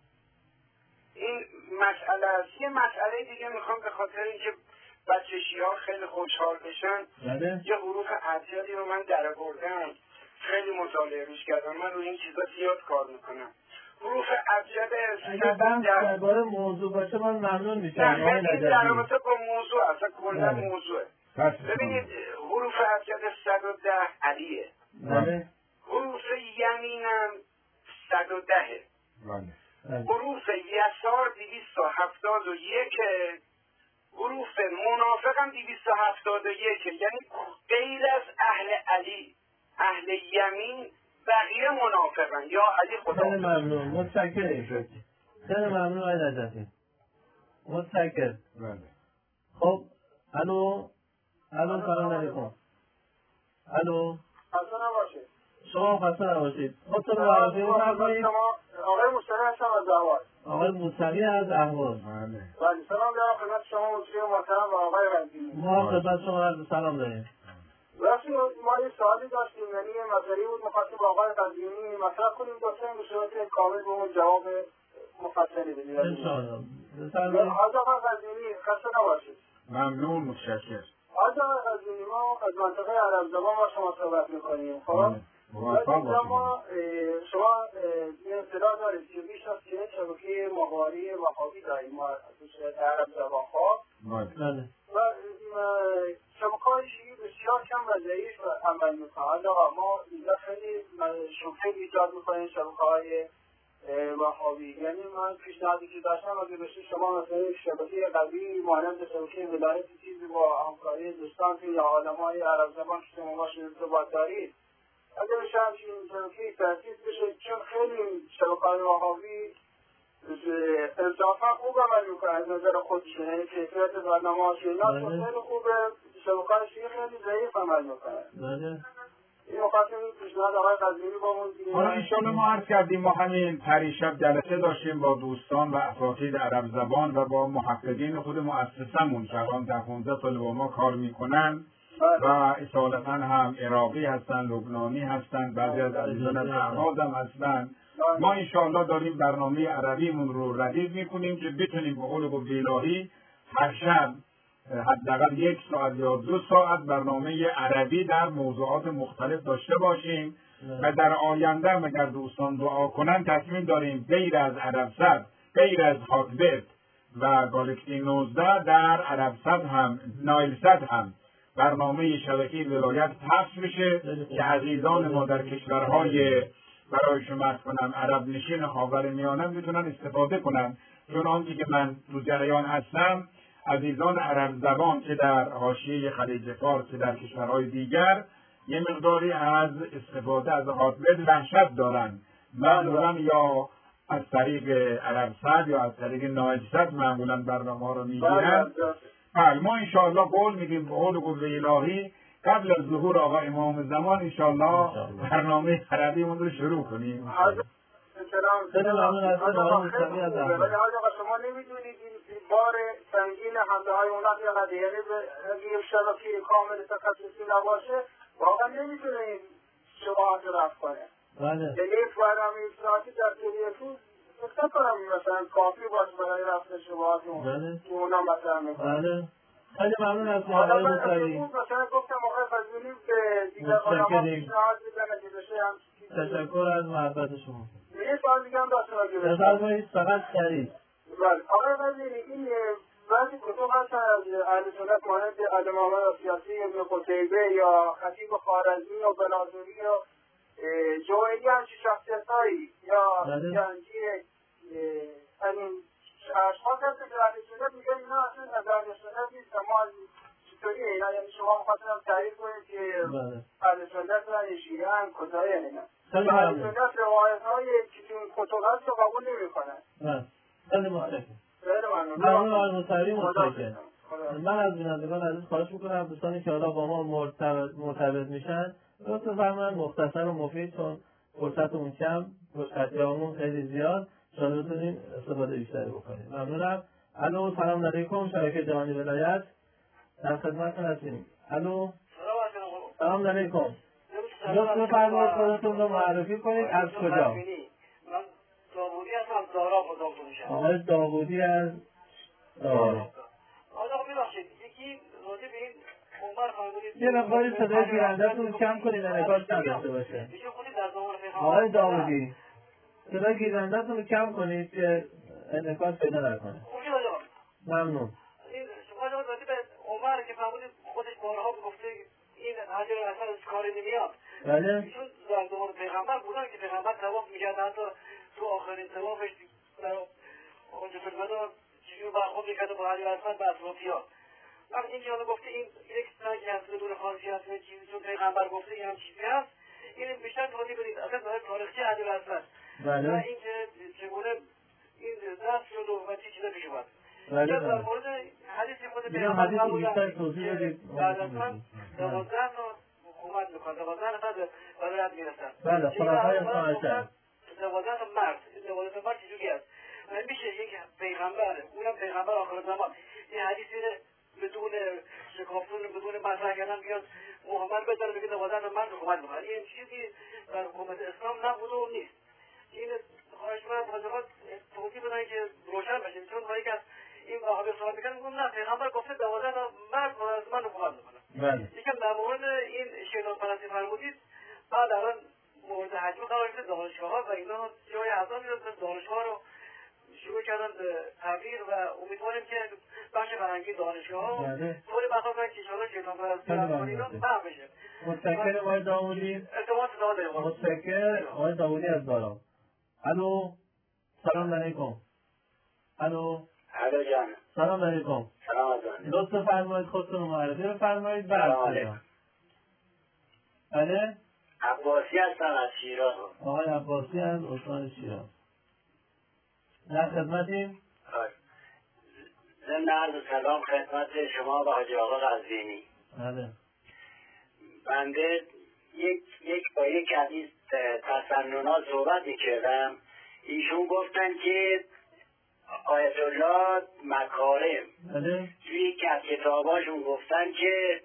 این مسئله است. یه مسئله دیگه میخوام به خاطر اینکه بچه شیعه خیلی خوشحال بشن، بله. یه حروف ابجدی رو من در آوردم، خیلی مطالعه روش کردم، من روی این چیزا زیاد کار میکنم. حروف ابجد اگر بحث درباره موضوع باشه من ممنون میشم. نه این در رابطه با موضوع اصلا کلا موضوعه. ببینید حروف ابجد صد و ده علیه. بله. حروف یمینم صد و ده. بله. حروف یسار دویست و هفتاد و یک. حروف منافقم دویست و هفتاد و یک. یعنی غیر از اهل علی، اهل یمین بقیه منافقن یا علی خدا. خیلی ممنون، متشکرم. خیلی ممنون آقای نجفی، متشکرم. بله. خب الو الو سلام علیکم. الو خسته نباشید. شما خسته نباشید. خودتون رو معرفی بفرمایید. آقای مصطفی هستم از احوال. آقای موسوی از احوال. بله. بله سلام دارم خدمت شما مصطفی محترم و آقای رنجی. ما خدمت شما عرض سلام داریم. راستی ما یه سوالی داشتیم، یعنی یه مسئله بود می‌خواستیم با آقای قزوینی مطرح کنیم، دوستان به صورت کامل به اون جواب مفصلی بدید. ان شاء الله. حاج آقای قزوینی خسته نباشید. ممنون، متشکرم. حاج آقای قزوینی ما از منطقه عرب زبان با شما صحبت می‌کنیم. خب شما شما این اطلاع دارید که بیش از چهل شبکه ماهواره وهابی داریم ما در عرب زبان. خب بله. و شبکه‌های شیعی بسیار کم و ضعیف عمل می‌کنند. ما اینجا خیلی شبهه ایجاد می‌کنیم شبکه‌های وهابی. یعنی من پیشنهادی که داشتم اگه بشه شما مثلا یک شبکه قوی مانند شبکه ولایت چیزی با همکاری دوستان یا علمای عرب زبان که شما باشید ارتباط دارید، اگه بشه همچین شبکه‌ای تأسیس بشه، چون خیلی شبکه‌های وهابی انصافا خوب عمل میکنه از نظر خودشون، یعنی کیفیت برنامه‌هاش اینا خیلی خوبه، شبکه‌های شیعی خیلی ضعیف عمل میکنه. بله. این مقدم پیشنهاد آقای قزوینی با اون حالا انشاءالله ما عرض کردیم، ما همین پریشب جلسه داشتیم با دوستان و اساتید عرب زبان و با محققین خود مؤسسمون که الان در پانزده سال با ما کار میکنن و اصالتا هم عراقی هستن، لبنانی هستن، بعضی از عزیزان از اهواز هم هستن. ما انشاءالله داریم برنامه عربیمون رو ردیف میکنیم که بتونیم به قول الهی هر شب حداقل یک ساعت یا دو ساعت برنامه عربی در موضوعات مختلف داشته باشیم و در آینده اگر دوستان دعا کنن تصمیم داریم غیر از عربسد، غیر از هاتبت و گالکسی نوزده در عربسد هم نایلسد هم برنامه شبکه ولایت پخش بشه که عزیزان ما در کشورهای برای شما عرض کنم عرب نشین خاورمیانه میتونن استفاده کنن. چون آنچه که من تو جریان هستم عزیزان عرب زبان که در حاشیه خلیج فارس که در کشورهای دیگر یه مقداری از استفاده از هاتبت وحشت دارن، معمولا یا از طریق عربسد یا از طریق نایلسد معمولا برنامه رو میگیرن. بله ما انشاءالله قول میدیم به قول قوه الهی قبل از ظهور آقا امام زمان انشاءالله برنامه عربی اون رو شروع کنیم. خیلی ممنون از شما. ولی آقا شما نمیدونید این بار سنگین حمله های اونا یا قضیه اگه یک شبکه کامل تخصصی نباشه واقعا نمیتونه این شبهات رو رفع کنه. بله. یعنی یک برنامه اصلاحاتی در طول فکر کنم مثلا کافی باشه برای رفع شبهات که اونا مثلا میکنن. بله. خیلی ممنون از شما آقای موسوی. مثلا گفتم آقای قزوینی به دیگر علما پیشنهاد میدن که بشه هم تشکر از محبت شما. یه سوال دیگه هم داشتم اگه بشه. بفرمایید فقط سریع. بله. آقای قزوینی این بعضی کتب هستن از اهل سنت مانند علامه سیاسی ابن قتیبه یا خطیب خوارزمی و بناظری و جوهری همچی شخصیت هایی یا بله. جنگی همین اشخاص هست که در سنت میگن اینا اصلا از در سنت نیست. ما چطوری اینا یعنی شما میخواستم تعریف کنید که اهل سنت و شیعه هم کجای اینا اهل سنت روایت های که تو این کتب هست رو قبول نمی کنن. خیلی متشکرم. خیلی ممنون. ممنون آقای موسوی، متشکرم. من از بینندگان عزیز خواهش میکنم دوستانی که حالا با ما مرتبط مرتبط میشن لطف فرمایید مختصر و مفید، چون فرصتمون کم، خطیامون خیلی زیاد، شاید بتونیم استفاده بیشتری بکنیم. ممنونم. الو، سلام علیکم. شبکه جهانی ولایت در خدمتتون هستیم. الو، سلام علیکم. لطف فرمایید خودتون رو معرفی کنید. از کجا؟ من داوودی هستم، دارا بزرگ میشم. آقای داوودی از دارا. آقا ببخشید یکی راجع به این عمر فرمودید یه مقداری صدای گیرنده‌تون کم کنید، انعکاس نداشته باشه. آقای داوودی صدای گیرنده‌تون رو کم کنید که انعکاس پیدا نکنه. ممنون. این شما راجع به عمر که فرمودید خودش بارها گفته این حجر اصلا از کار نمیاد. بله. ایشون در زمان پیغمبر بودن که پیغمبر طواف می‌کرد، حتی تو آخرین طوافش در اونجا فرمودا چجوری برخورد می‌کرد با حجر اسود و اطرافیان. وقتی این که گفته این یک سنگی هست بدون خاصی هست و چیزی چون پیغمبر گفته این هم چیزی هست، این بیشتر توضیح بدید اصلا برای تاریخچه حجر اسود. بله. و اینکه چگونه این دست شد و چه چیزا پیش اومد. بله. در مورد حدیث خود پیغمبر حدیث بیشتر توضیح بدید. بعد از من دوازده تا حکومت میکنه، دوازده نفر به ولایت میرسن. بله، خلاصه‌ای خواهشم. دوازده تا مرد، دوازده تا مرد چجوری هست؟ میشه یک پیغمبر، اونم پیغمبر آخر زمان، این حدیثی بدون شکافتون بدون مطرح کردن بیاد محمد بذاره بگه دوازده تا مرد حکومت میکنه. این چیزی در حکومت اسلام نبوده و نیست. این خواهش می‌کنم حضرات توضیح بدن که روشن بشه، چون ما یک از این واقعا سوال میکنم میگم نه پیغمبر گفته دوازده تا مرد از من حکومت میکنه. بله. یکم در مورد این شیطان پرستی فرمودید، بعد الان مورد حجم قرار گرفته دانشگاه‌ها و اینا جای اعضا میاد دانشگاه رو شروع کردن به تغییر و امیدواریم که بخش فرهنگی دانشگاه‌ها طوری بقا کنه که انشاءالله شیطان پرستی اینا منع بشه. متشکرم آقای داوودی. ارتباط ادامه داریم. متشکرم آقای داوودی از دارا. الو، سلام علیکم. الو. الو جان. سلام علیکم. سلام جان. لطف فرمایید خودتون رو معرفی بفرمایید. سلام علیکم. بله. عباسی هستم از شیراز. آقای عباسی از استان شیراز. در خدمتیم. ضمن عرض سلام خدمت شما و حاجی آقا قزوینی. بله. بنده یک یک با یک حدیث تسننا صحبتی کردم. ایشون گفتن که آیت الله مکارم بله. توی یک از کتاباشون گفتن که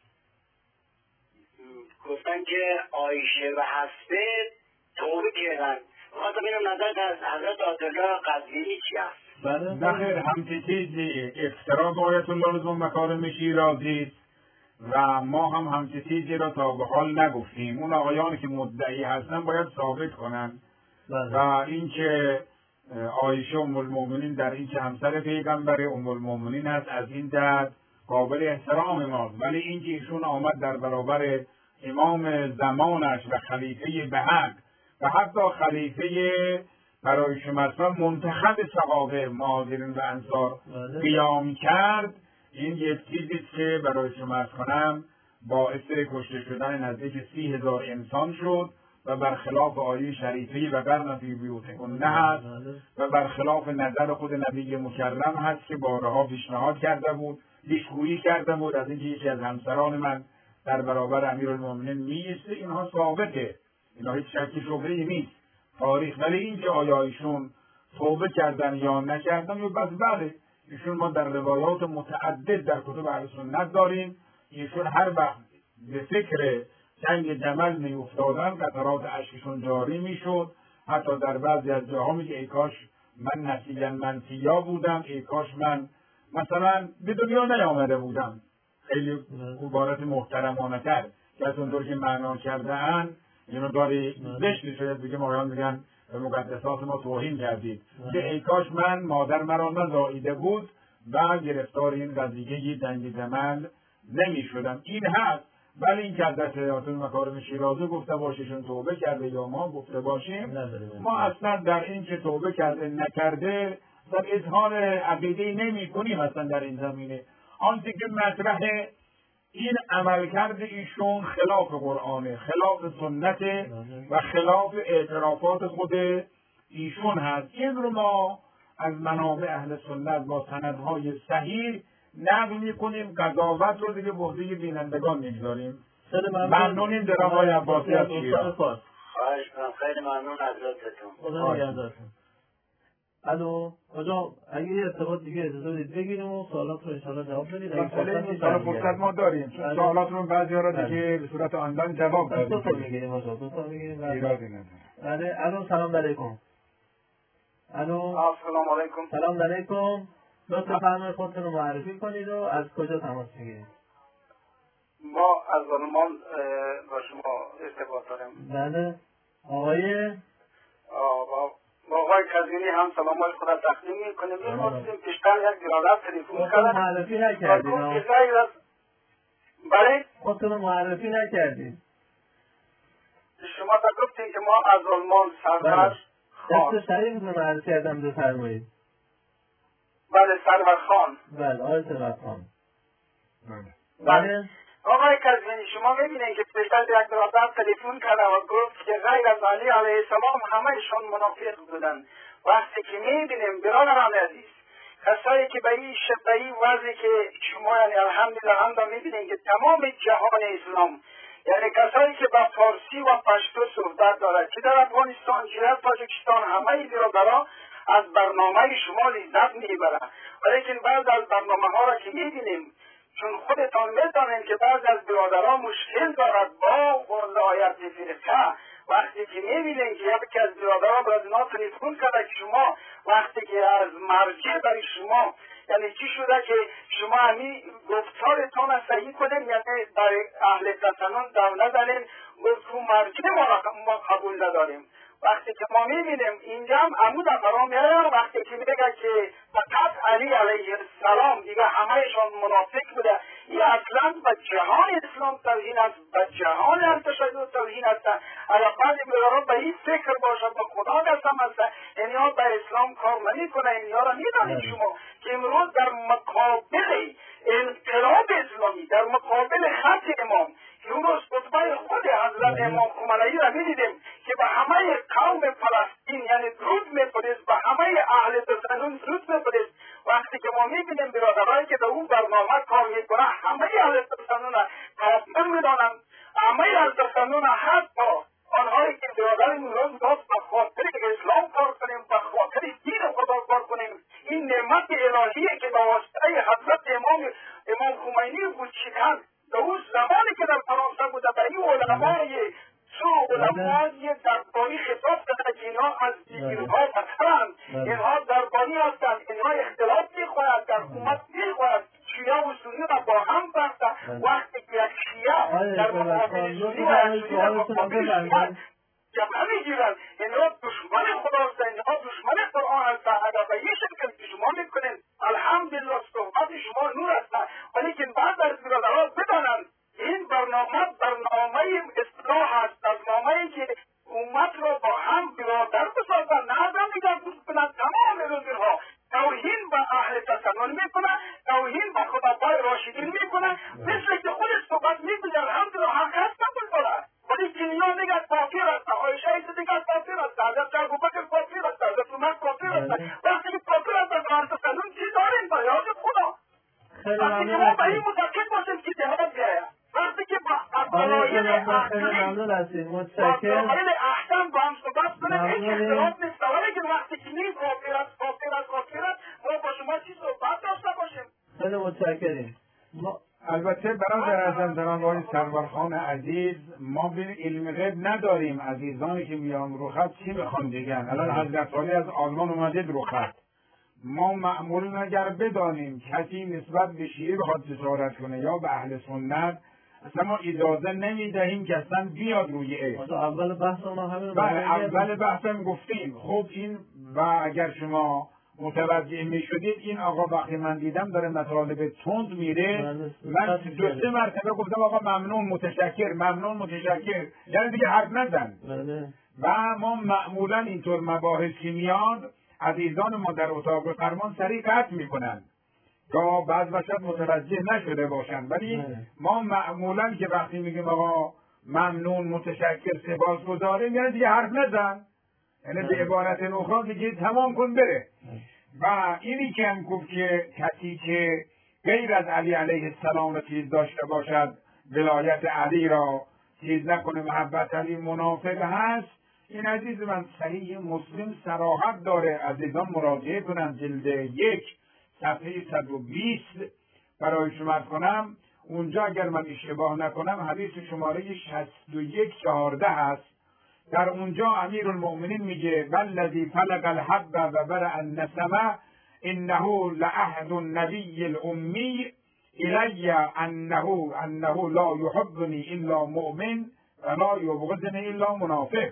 گفتن که عایشه و حسبه توبه کردن. خواستم اینم نظر از حضرت آیت الله قزوینی چی هست؟ بله. نخیر همچه چیزی افتراض آیت الله لزوم مکارم شیرازی و ما هم همچه چیزی را تا به حال نگفتیم. اون آقایانی که مدعی هستن باید ثابت کنن. بله. و اینکه عایشه ام المؤمنین در این که همسر پیغمبر ام المؤمنین هست از این جهت قابل احترام ماست، ولی اینکه ایشون آمد در برابر امام زمانش و خلیفه بحق و حتی خلیفه برای شما منتخب صحابه مهاجرین و انصار قیام کرد، این یک چیزی که برای شما کنم باعث کشته شدن نزدیک سی هزار انسان شد و برخلاف آیه شریفه و قرن فی بیوتکن هست و برخلاف نظر خود نبی مکرم هست که بارها پیشنهاد کرده بود، پیشگویی کرده بود از اینکه یکی از همسران من در برابر امیرالمومنین میایسته. اینها ثابته، اینا هیچ شکی شبهه‌ای نیست تاریخ. ولی اینکه آیا ایشون توبه کردن یا نکردن یا بس بله، ایشون ما در روایات متعدد در کتب اهل سنت داریم ایشون هر وقت به فکر جنگ جمل می افتادن قطرات اشکشون جاری می شد. حتی در بعضی از جاها میگه ای کاش من نسیاً منسیا بودم، ای کاش من مثلا به دنیا نیامده بودم. خیلی عبارت محترمانه تر که از اونطور که معنا کرده اند اینو داری زشتی شاید بگه مایان میگن به مقدسات ما توهین کردید که ای کاش من مادر مرا نزاییده بود و گرفتار این قضیه جنگ جمل نمی شدم. این هست، ولی این که از دست آیت مکارم شیرازی گفته باشیشون توبه کرده یا ما گفته باشیم، ما اصلا در این که توبه کرده نکرده در اظهار عقیده نمی کنیم اصلا در این زمینه. آنچه که مطرحه این عملکرد ایشون خلاف قرآنه، خلاف سنت و خلاف اعترافات خود ایشون هست. این رو ما از منابع اهل سنت با سندهای صحیح نقل میکنیم، قضاوت رو دیگه به عهده بینندگان میگذاریم. ممنونیم جناب آقای عباسی از شیراز. خواهش کنم، خیلی ممنون از لطفتون. خدا نگهدارتون. الو کجا اگه یه ارتباط دیگه اجازه بدید بگیریم و سوالات رو ان شاء الله جواب بدید. اگه فرصت فرصت ما داریم چون سوالات رو بعضی‌ها رو دیگه به صورت آنلاین جواب دادیم. دو تا میگیریم آقا، دو تا میگیریم. ایرادی نداره. بله الو سلام علیکم. الو سلام علیکم. سلام علیکم. لطفاً بفرمایید خودتون رو معرفی کنید و از کجا تماس میگیرید؟ ما از آلمان با شما ارتباط داریم. بله آقای با آقای کزینی هم سلامات خدا تقدیم میکنیم. این خواستیم پیشتر یک برادر تلفن کردن. معرفی نکردید. بله خودتون رو معرفی نکردید. شما تا گفتین که ما از آلمان سرور خان. دست شریف رو معرفی کردم بفرمایید. بله سرور خان. بله آقای سرور خان. بله آقای کزینی شما میبینید که پیشتر یک برادر تلفن کرده و گفت که غیر از علی علیه السلام همهشان منافق بودن. وقتی که میبینیم برادران عزیز کسایی که به این شبه این وضعی که شما یعنی الحمدلله هم میبینید که تمام جهان اسلام یعنی کسایی که با فارسی و پشتو صحبت دارد که در افغانستان چه در تاجیکستان همه این برادران از برنامه شما لذت میبرند، ولیکن بعض از برنامه ها را که میبینیم چون خودتان میدانید که بعض از برادران مشکل دارد با ولایت فرقه، وقتی که میبینید که یکی از برادران باید اینا تلفن کرده که شما وقتی که از مرجع برای شما یعنی چی شده که شما همین گفتارتان را صحیح کنید، یعنی در اهل تسنن دم نزنید، گفت که مرجع ما قبول نداریم. وقتی که ما میبینیم اینجا هم عمود فرام میاره وقتی که میگه که فقط علی علیه السلام دیگه همهشان منافق بوده، این اصلا به جهان اسلام توهین است، به جهان التشیع توهین است. اگر بعضی برادران به این فکر باشد با خدا قسم است اینها به اسلام کار نمیکنه. اینها را میدانید شما که امروز در مقابل انقلاب اسلامی، در مقابل خط امام که اون روز خطبه خود حضرت امام خمینی را میدیدیم که به همه قوم فلسطین یعنی درود میفرست، به همه اهل تسنن درود میفرست. وقتی که ما میبینیم برادرایی که در اون برنامه کار میکنه همه اهل تسنن کافر میدانند، همه اهل تسنن حتی آنهایی که برادر امروز باز به خاطر اسلام کار کنیم، به خاطر دین خدا کار کنیم، این نعمت الهیه که به واسطه حضرت امام امام خمینی بود شکن در اون زمانی که در فرانسه بوده به این علمای سو علمای دربانی خطاب کرده که اینها از دیگرها بطرند، اینها دربانی هستند، اینها اختلاف میخواهد، در حکومت میخواهد، شیعه و سنی را با هم بسته. وقتی که یک شیعه در مقابل سنی و سنی در مقابل شیعه جبهه میگیرند، اینها دشمن خداست، اینها دشمن قرآن هستند. اگر به یک شکل که شما میکنید الحمدلله صحبت شما نور است، ولیکن بعد از برادرها بدانند این برنامه برنامه اصلاح است، برنامه‌ای که امت را با هم برادر بسازد، نه در نگاه کنند تمام روزها توهین به اهل تسنن میکنه، توهین به خلفای راشدین میکنه، مثل که خود صحبت میکنه الحمدلله حق هست قبول دارد، ولی دنیا نگاه کافر است، عایشه صدیقه کافر است، حضرت ابوبکر کافر است، حضرت عمر کافر است. وقتی که کافر است از اهل تسنن چی داریم با یاد خدا؟ وقتی که ما به این متقید باشیم که جهاد بیاید، وقتی که با دلایل احکام احکام با هم صحبت کنیم هیچ اختلاف نیست، ولیکن وقتی که نیم کافر است کافر است کافر است ما با شما چی صحبت داشته باشیم؟ خیلی متشکریم. البته برادر اعظم جناب آقای سرورخان عزیز، ما به علم غیب نداریم عزیزانی که میان رو خط چی میخوان بگن. الان حضرت علی از آلمان اومدید رو خط، ما معمول اگر بدانیم کسی نسبت به شیعه بخواد جسارت کنه یا به اهل سنت، اصلا ما اجازه نمیدهیم که اصلا بیاد روی عیب. اول بحث ما همین بله اول بحثم گفتیم. خب این و اگر شما متوجه می شدید این آقا وقتی من دیدم داره مطالب تند میره، من دو سه مرتبه گفتم آقا ممنون متشکر ممنون متشکر، یعنی دیگه حرف نزن. و ما معمولا اینطور مباحثی میاد عزیزان ما در اتاق فرمان سریع قطع میکنن تا بعض وقت متوجه نشده باشن، ولی ما معمولا که وقتی میگیم آقا ممنون متشکر سپاسگزاریم یعنی دیگه حرف نزن، یعنی به عبارت اخرى دیگه تمام کن بره. و اینی که هم گفت که کسی که غیر از علی علیه السلام را چیز داشته باشد ولایت علی را چیز نکنه محبت علی منافق هست، این عزیز من صحیح مسلم صراحت داره، عزیزان مراجعه کنم جلد یک صفحه صد و بیست برای شما کنم، اونجا اگر من اشتباه نکنم حدیث شماره شصت و یک چهارده هست. در اونجا امیر المؤمنین میگه والذی فلق الحب و برع النسمه انه لعهد النبی الامی الی انه انه لا یحبنی الا مؤمن و لا یبغضنی الا منافق.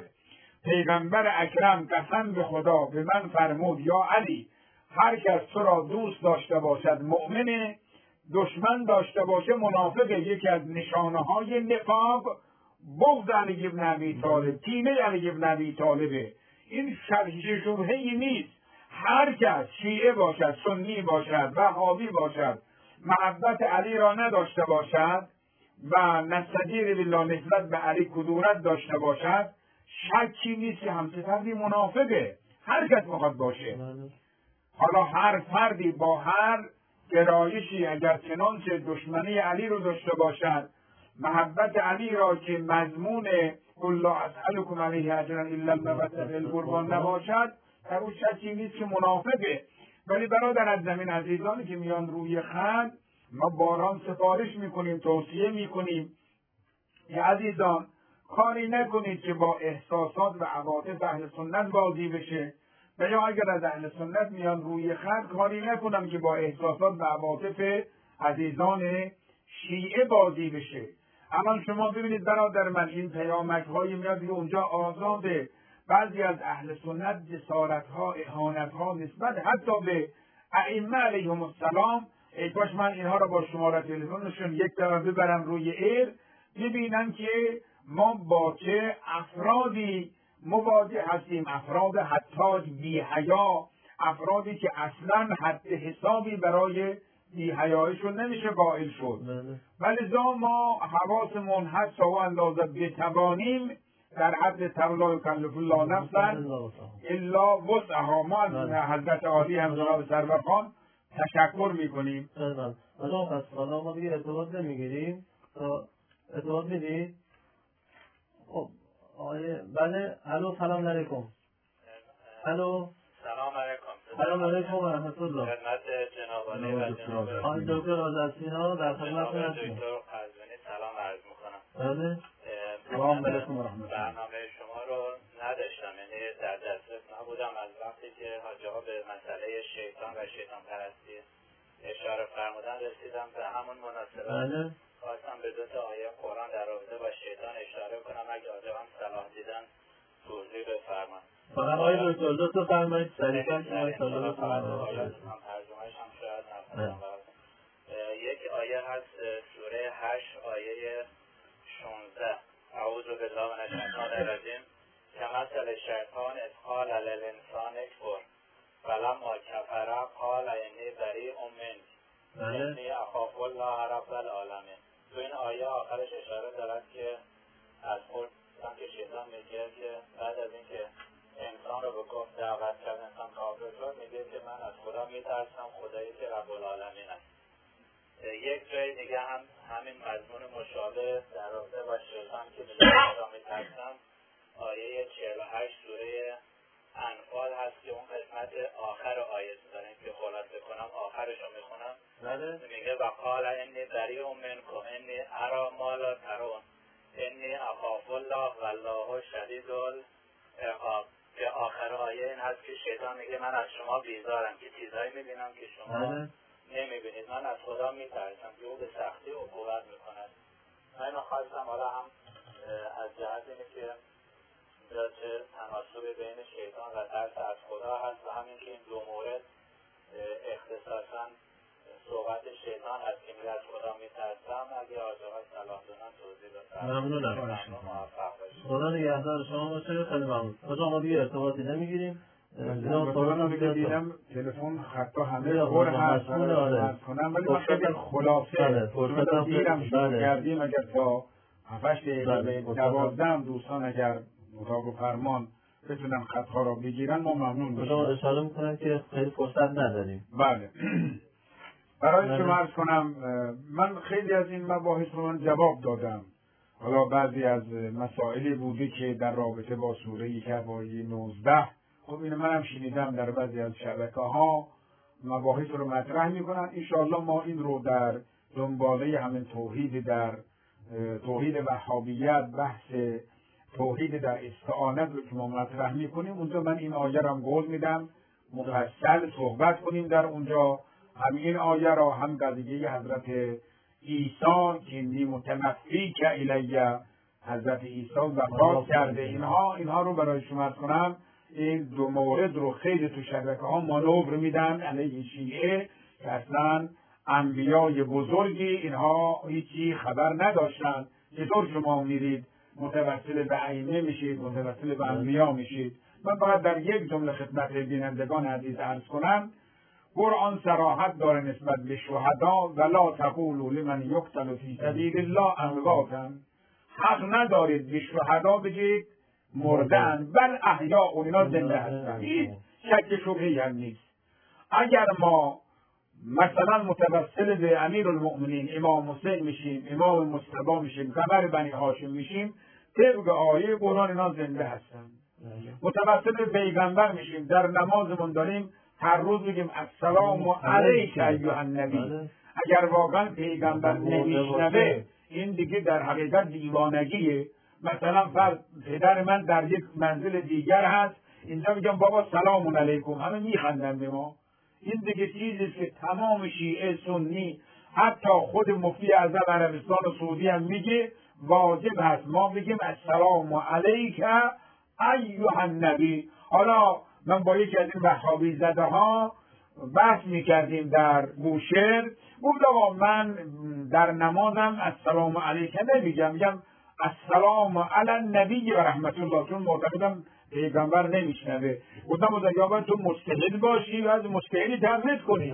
پیغمبر اکرم قسم به خدا به من فرمود یا علی هر کس تو را دوست داشته باشد مؤمنه، دشمن داشته باشه منافقه. یکی از نشانه های نفاق بغض علی بن ابی طالب، کینه علی بن ابی طالبه. این شرح شبهه‌ای نیست. هر کس شیعه باشد، سنی باشد، وهابی باشد، محبت علی را نداشته باشد و نستجیر بالله نسبت به علی کدورت داشته باشد، شکی نیست که همچه فردی منافقه، هر کس میخواد باشه. حالا هر فردی با هر گرایشی اگر چنانچه دشمنی علی رو داشته باشد، محبت علی را که مضمون قل لا اسألکم علیه اجرا الا المودة فی القربى نباشد، در اون شکی نیست که منافقه. ولی برادر از زمین عزیزانی که میان روی خط، ما باران سفارش میکنیم، توصیه میکنیم که عزیزان کاری نکنید که با احساسات و عواطف اهل سنت بازی بشه، و یا اگر از اهل سنت میان روی خط کاری نکنم که با احساسات و عواطف عزیزان شیعه بازی بشه. اما شما ببینید برادر من این پیامک های میاد که اونجا آزاده. بعضی از اهل سنت جسارت ها، اهانت ها نسبت حتی به ائمه علیهم السلام، ای کاش من اینها را با شماره تلفنشون یک طرف ببرم روی ایر، ببینن که ما با چه افرادی مواجه هستیم، افراد حتاج بی حیا، افرادی که اصلا حد حسابی برای بی حیایشون نمیشه قائل شد. ولی زا ما حواسمون هست تا و اندازه بتوانیم در حد تقلا یکلف الله نفسا الا وسعها. ما از حضرت عالی هم جناب سرورخان تشکر میکنیم. حالا پس حالا ما دیگه ارتباط نمیگیریم، ارتباط میدید؟ خب آیه بله. الو سلام علیکم. الو سلام علیکم. سلام علیکم و رحمت الله. خدمت جناب عالی و جناب آقای دکتر آذرسینا در خدمتتون هستیم. دکتر قزوینی سلام عرض میکنم. بله. سلام علیکم و رحمت الله. برنامه شما رو نداشتم، یعنی در دسترس نبودم. از وقتی که حاجی ها به مسئله شیطان و شیطان پرستی اشاره فرمودن رسیدم. به همون مناسبت بله. خواستم به دو تا آیه قرآن در رابطه با شیطان اشاره کنم، اگه آجا هم صلاح دیدن توضیح بفرمان. فقط آیه دکتر دو تا فرمایید سریعا که آیه صلاح فرمایید. هم ترجمهش هم شاید نفرم. یک آیه هست سوره هشت آیه شانزده اعوذ بالله من الشیطان الرجیم کمثل الشیطان اذ قال للانسان اکفر فلما کفر قال انی بریء منک انی اخاف الله رب العالمین. تو این آیه آخرش اشاره دارد که از خود که شیطان میگه که بعد از اینکه انسان رو به کفر دعوت کرد، انسان کافر شد، میگه که من از خدا میترسم، خدایی که رب العالمین است. یک جای دیگه هم همین مضمون مشابه در رابطه با شیطان که میگه خدا میترسم، آیه چهل و هشت سوره انفال هست که اون قسمت آخر آیه داریم که خلاصه کنم، آخرش رو میخونم. میگه و قال انی بریء منکم انی اری ما لا ترون انی اخاف الله والله شدید العقاب. که آخر آیه این هست که شیطان میگه من از شما بیزارم که چیزایی میبینم که شما نمیبینید، من از خدا میترسم که او به سختی عقوبت میکند. من خواستم حالا هم از جهت اینه که چه تناسب بین شیطان و ترس از خدا هست و همین که این دو مورد اختصاصا صحبت شیطان هست که میگه از خدا میترسم. اگه آجاهای صلاح دونن توضیح بفرمایید. ممنونم. ممنون، موفق باشید. خدا نگهدار شما باشه. خیلی ممنون. خدا ما دیگه ارتباطی نمیگیریم. من سوالم دیگه دیدم تلفن خطا همه پر هست آره کنم، ولی من خیلی خلاصه فرصت دیرم شروع کردیم. اگر تا هفتش دقیقه دوازده دوستان اگر مطابق فرمان بتونن خطها را بگیرن ما ممنون باشیم. خدا اشاره میکنم که خیلی فرصت نداریم. بله. برای شما عرض کنم من خیلی از این مباحث رو من جواب دادم. حالا بعضی از مسائلی بوده که در رابطه با سوره کهف آیه نوزده، خب اینو منم شنیدم در بعضی از شبکه ها مباحث رو مطرح میکنن. انشاءالله ما این رو در دنباله همین توحید در توحید وهابیت، بحث توحید در استعانت رو که ما مطرح میکنیم اونجا من این آیه رو هم قول میدم مفصل صحبت کنیم در اونجا. هم این آیه را هم قضیه حضرت عیسی که نی متنفی که الیه حضرت عیسی وفات کرده، اینها اینها رو برای شما عرض کنم. این دو مورد رو خیلی تو شبکه ها مانور میدن علیه شیعه که اصلا انبیای بزرگی اینها هیچی خبر نداشتن. چطور شما میرید متوسل به ائمه میشید، متوسل به انبیا میشید؟ من باید در یک جمله خدمت بینندگان عزیز عرض کنم. قرآن صراحت داره نسبت به شهدا ولا تقولوا لمن یقتل فی سبیل الله امواتا. حق ندارید به شهدا بگید مردن، بل احیاء، اینا زنده هستن. هیچ شک شبهه‌ای هم نیست. اگر ما مثلا متوسل به امیرالمؤمنین امام حسین میشیم، امام مصطفی میشیم، قمر بنی هاشم میشیم، طبق آیه قرآن اینا زنده هستن. متوسل به پیغمبر میشیم، در نمازمون داریم هر روز بگیم السلام علیک ایها النبی. اگر واقعا پیغمبر نمیشنوه این دیگه در حقیقت دیوانگیه. مثلا فرض پدر من در یک منزل دیگر هست، اینجا میگم بابا سلام علیکم، همه میخندن به ما. این دیگه چیزی که تمام شیعه سنی حتی خود مفتی اعظم عربستان و سعودی هم میگه واجب هست ما بگیم السلام علیک ایها النبی. حالا من با یکی از این وهابی زده ها بحث میکردیم در بوشهر، گفت آقا من در نمازم السلام علیک نمیگم، میگم السلام علی النبی و رحمت الله، چون معتقدم پیغمبر نمیشنوه. گفتم یا باید تو مجتهد باشی و از مجتهدی تقلید کنی.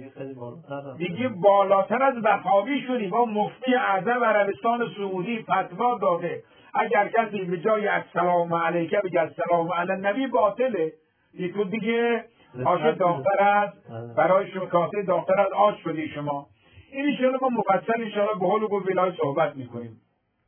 دیگه بالاتر از وهابی شدی. با مفتی اعظم عربستان سعودی فتوا داده اگر کسی به جای السلام علیک بگه السلام علی النبی باطله. تو دیگه آش داختر است برای شما، کاسه داختر از آش شدی شما. این انشاءالله ما مفصل انشاءالله به حال و گویلای صحبت میکنیم.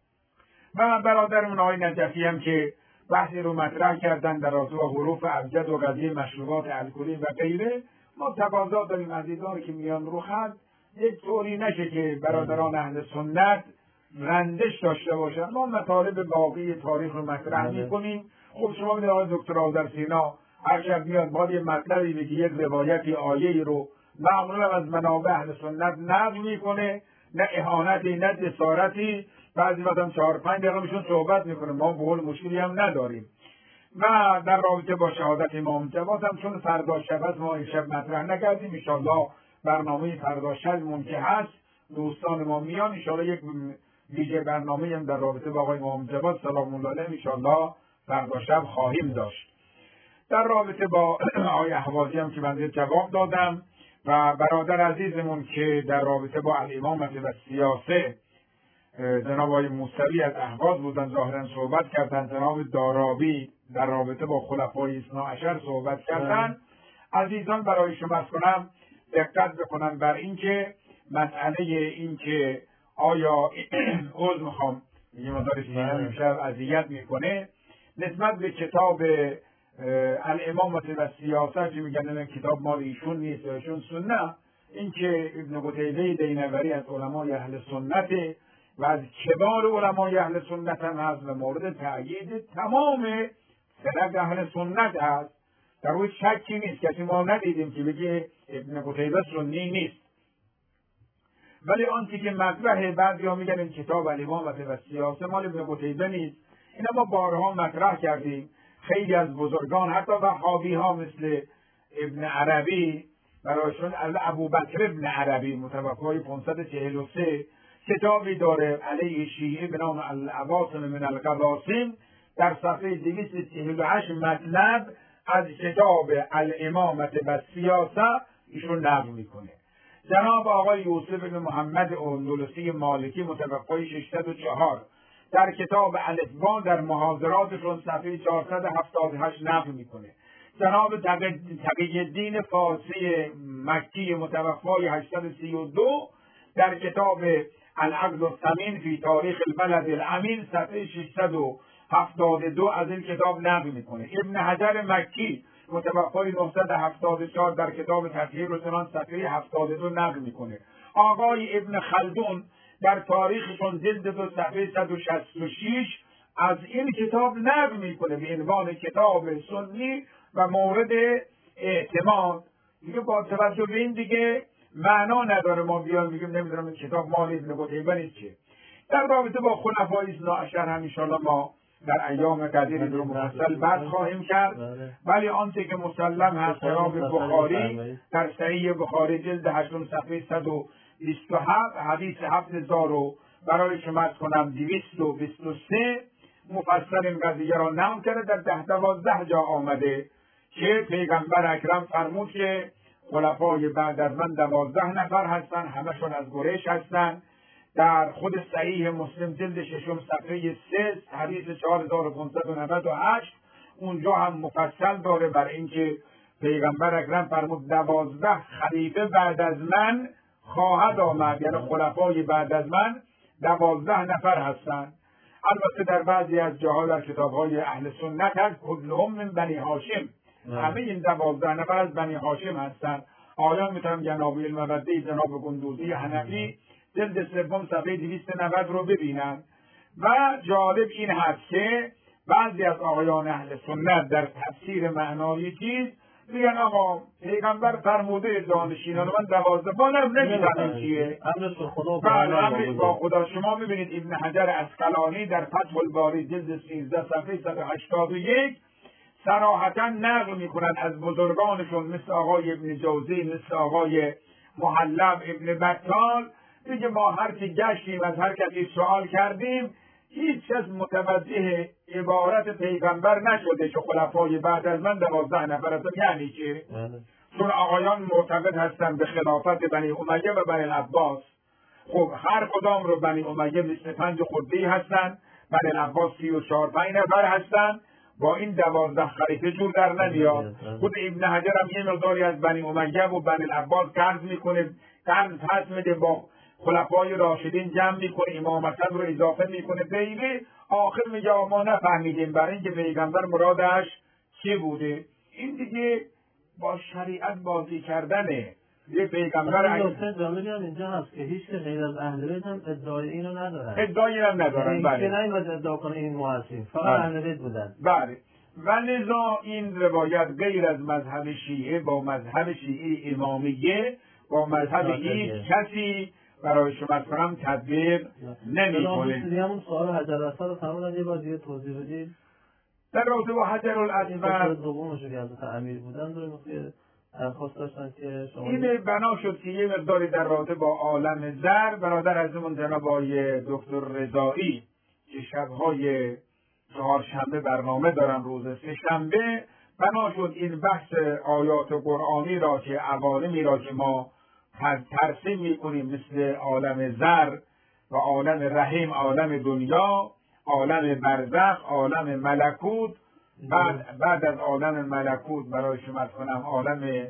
و برادرمون آقای نجفی هم که بحثی رو مطرح کردن در رابطه با حروف ابجد و قضیه مشروبات الکلی و غیره، ما تقاضا داریم عزیزانی که میان رو خط یک طوری نشه که برادران اهل سنت رندش داشته باشن. ما مطالب باقی تاریخ رو مطرح میکنیم. خب شما میدونید آقای دکتر آذرسینا هر شب میاد باید یه مطلبی بگی، یک روایتی آیه‌ای رو معمولا از منابع اهل سنت نقل میکنه، نه اهانتی نه جسارتی. بعضی وقت هم چهار پنج دقیقه میشون صحبت میکنه، ما به قول مشکلی هم نداریم. و در رابطه با شهادت امام جواد هم چون فردا شب است ما این شب مطرح نکردیم. انشاءالله برنامه فردا شبمون که هست دوستان ما میان، انشاءالله یک ویژه برنامه هم در رابطه با آقای امام جواد سلام الله علیه انشاءالله فردا شب خواهیم داشت. در رابطه با آقای احوازی هم که بنده جواب دادم و برادر عزیزمون که در رابطه با الامامت و سیاسه جناب آقای موسوی از اهواز بودن ظاهرا صحبت کردن، جناب دارابی در رابطه با خلفای اثنا عشر صحبت کردن. عزیزان برای شما از کنم دقت بکنن بر اینکه مسئله این که آیا عذر میخوام یه مدار سینم امشب اذیت میکنه نسبت به کتاب الامامت و سیاست که میگن این کتاب مال ایشون نیست و ایشون سنت، این که ابن قتیبه دینوری از علمای اهل سنت و از کبار علمای اهل سنت هم هست و مورد تأیید تمام فرق اهل سنت هست. در روی شکی نیست، کسی ما ندیدیم که بگه ابن قتیبه سنی نیست. ولی آنچه که مطرحه بعضی ها میگن این کتاب الامامت و سیاست مال ابن قتیبه نیست. اینا ما بارها مطرح کردیم. خیلی از بزرگان حتی وهابی ها مثل ابن عربی برایشون ابوبکر ابن عربی متوفای پانصد و چهل و سه کتابی داره علیه شیعه به نام العواصم من القواسم. در صفحه دویست و چهل و هشت مطلب از کتاب الامامت و سیاست ایشون نقل میکنه. جناب آقای یوسف بن محمد اندلسی مالکی متوفای ششصد و چهار در کتاب الفبا در محاضراتشون صفحه چهارصد و هفتاد و هشت نقل میکنه. جناب تقی الدین فارسی مکی متوفای هشتصد و سی و دو در کتاب العقد الثمین فی تاریخ البلد الامین صفحه ششصد و هفتاد و دو از این کتاب نقل میکنه. ابن حجر مکی متوفای نهصد و هفتاد و چهار در کتاب تطهیر السنن صفحه هفتاد و دو نقل میکنه. آقای ابن خلدون در تاریخشون جلد دو صفحه صد و شصت و شش از این کتاب نقل میکنه به عنوان کتاب سنی و مورد اعتماد. دیگه با توجه به این دیگه معنا نداره ما بیان میگیم نمیدونم این کتاب مال ابن قتیبه نیست چه. در رابطه با خلفای اثنا عشر هم انشاءالله ما در ایام قدیر رو مفصل بحث خواهیم کرد، ولی آنچه که مسلم هست جناب بخاری در صحیح بخاری جلد هشتم صفحه صد و بیست و هفت حدیث هفت هزار رو برای شما عرض کنم دویست و بیست و سه مفصل این قضیه را نقل کرده. در ده دوازده جا آمده که پیغمبر اکرم فرمود که خلفای بعد از من دوازده نفر هستن، همشون از قریش هستن. در خود صحیح مسلم جلد ششم صفحه سه حدیث چهار هزار و پانصد و نود و هشت اونجا هم مفصل داره بر اینکه پیغمبر اکرم فرمود دوازده خلیفه بعد از من خواهد آمد، یعنی خلفای بعد از من دوازده نفر هستند. البته در بعضی از جاها در کتاب‌های اهل سنت هست کلهم من بنی هاشم، همه این دوازده نفر از بنی هاشم هستند. آیا میتونم جناب المبدی جناب گندوزی حنفی جلد سوم صفحه دویست و نود رو ببینن. و جالب این هست که بعضی از آقایان اهل سنت در تفسیر معنای چیز میگن آقا پیغمبر فرموده جانشینان من دوازده با نمیدونم چیه، امرش به خدا بله امرش با خدا. شما ببینید ابن حجر اسقلانی در فتح الباری جلد سیزده صفحه صد و هشتاد و یک صراحتا نقل میکنن از بزرگانشون مثل آقای ابن جوزی، مثل آقای محلب ابن بطال، میگه ما هر که گشتیم از هر کسی سوال کردیم هیچ کس متوجه عبارت پیغمبر نشده که خلفای بعد از من دوازده نفر هستن. یعنی چه؟ چون آقایان معتقد هستن به خلافت بنی امیه و بنی العباس. خب هر کدام رو بنی امیه مثل پنج خردی هستن، بنی العباس سی و چهار پنج نفر هستن، با این دوازده خلیفه جور در نمیاد. خود ابن حجر هم یه مقداری از بنی امیه و بنی العباس قرض میکنه، قرض پس میده با خلفای راشدین جمع میکنه، امام حسن رو اضافه میکنه بیبی، آخر میگه ما نفهمیدیم برای اینکه پیغمبر مرادش چی بوده. این دیگه با شریعت بازی کردنه. یه پیغمبر نکته جالبی هم اینجا هست که هیچ که غیر از اهل بیت هم ادعای اینو ندارن. ادعای هم ندارن. بله. هیچ که نمیاد ادعا کنه این موحدین، فقط اهل بیت بودن. بله. و لذا این روایت غیر از مذهب شیعه با مذهب شیعه امامیه با مذهب هیچ کسی برای شما کنم تدبیر نمی کنه. دیگه همون سوال حجر الاسود رو فرمودن یه بار دیگه توضیح بدید. در رابطه با حجر الاسود دومشو که حضرت امیر بودن داره که درخواست داشتن که شما این بنا شد که یه مقداری در رابطه با عالم زر برادر عزیزمون جناب آقای دکتر رضایی که شب‌های چهارشنبه برنامه دارن روز سه شنبه بنا شد این بحث آیات قرآنی را که عوالمی را که ما ترسیم میکنیم مثل عالم زر و عالم رحیم، عالم دنیا، عالم برزخ، عالم ملکوت، بعد, بعد از عالم ملکوت برای شما کنم عالم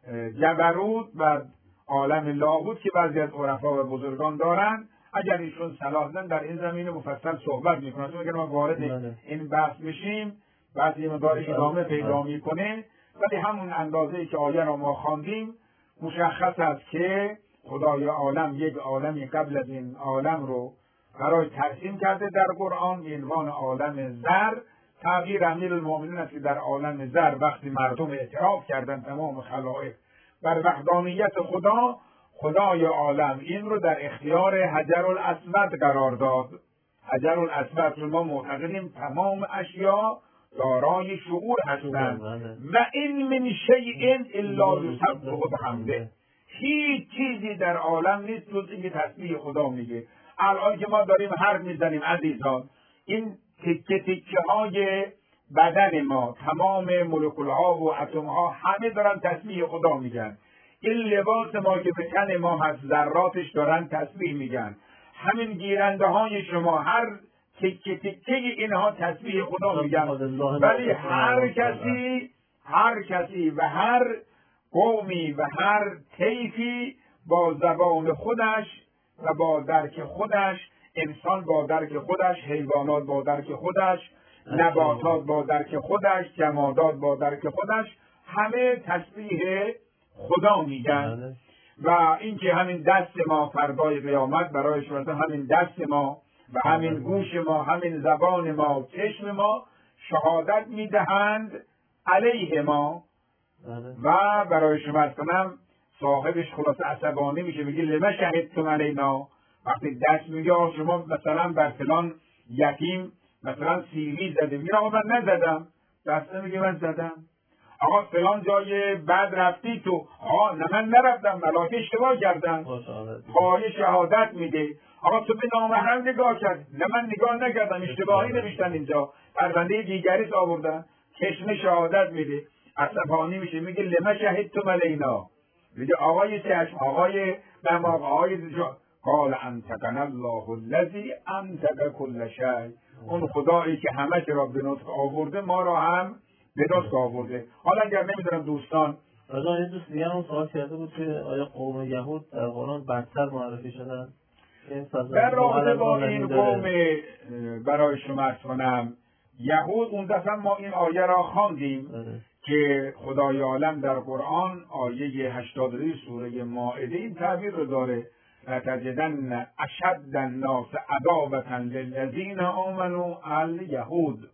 جبروت و عالم لاهوت که بعضی از عرفا و بزرگان دارن. اگر ایشون صلاح دن در این زمینه مفصل صحبت میکنن، چون اگر ما وارد این بحث بشیم بعد یه مقدار ادامه پیدا میکنه، ولی همون اندازه‌ای که آیه را ما خواندیم مشخص است که خدای عالم یک عالمی قبل از این عالم رو برای ترسیم کرده در قرآن به عنوان عالم زر. تغییر امیرالمومنین است که در عالم زر وقتی مردم اعتراف کردن تمام خلائق بر وحدانیت خدا، خدای عالم این رو در اختیار حجر الاسود قرار داد. حجر الاسود رو ما معتقدیم تمام اشیا دارای شعور هستند و این من شیء الا یسبح بحمده، هیچ چیزی در عالم نیست جز اینکه تسبیح خدا میگه. الان که ما داریم حرف میزنیم عزیزان، این تکه تکه های بدن ما، تمام مولکول ها و اتم ها همه دارن تسبیح خدا میگن. این لباس ما که به تن ما هست ذراتش دارن تسبیح میگن. همین گیرنده های شما هر تکه تکه اینها تسبیح خدا میگن. ولی هر کسی هر کسی و هر قومی و هر طیفی با زبان خودش و با درک خودش، انسان با درک خودش، حیوانات با درک خودش، نباتات با درک خودش، جمادات با درک خودش، همه تسبیح خدا میگن. و اینکه همین دست ما فردای قیامت برای شما، همین دست ما و همین گوش ما، همین زبان ما، چشم ما شهادت میدهند علیه ما. و برای شما از کنم صاحبش خلاص عصبانی میشه، میگه لما شهدتم علینا. وقتی دست میگه شما مثلا بر فلان یتیم مثلا سیلی زده، میگه آقا من نزدم. دست میگه من زدم. آقا فلان جای بعد رفتی تو، آقا نه من نرفتم، ملاک اشتباه کردن. پای شهادت میده. آقا تو به نامحرم نگاه کرد، نه من نگاه نکردم، اشتباهی نوشتن اینجا، پرونده دیگری آوردن. چشم شهادت میده، عصبانی میشه، میگه لما شهدتم علینا. میگه آقای چشم، آقای دماغ، آقای قال انطقنا الله الذی انطق کل شیء. اون خدایی که همه را به نطق آورده ما را هم به نطق آورده. حالا اگر نمیدونم دوستان راجع این دوست دیگه هم سوال کرده بود که آیا قوم یهود در قرآن بدتر معرفی شدن؟ در رابطه با این قوم برای شما عرض کنم، یهود اون دفعه ما این آیه را خواندیم که خدای عالم در قرآن آیه هشتاد و دو سوره مائده این تعبیر رو داره: لتجدن اشد الناس عداوة للذین آمنوا الیهود.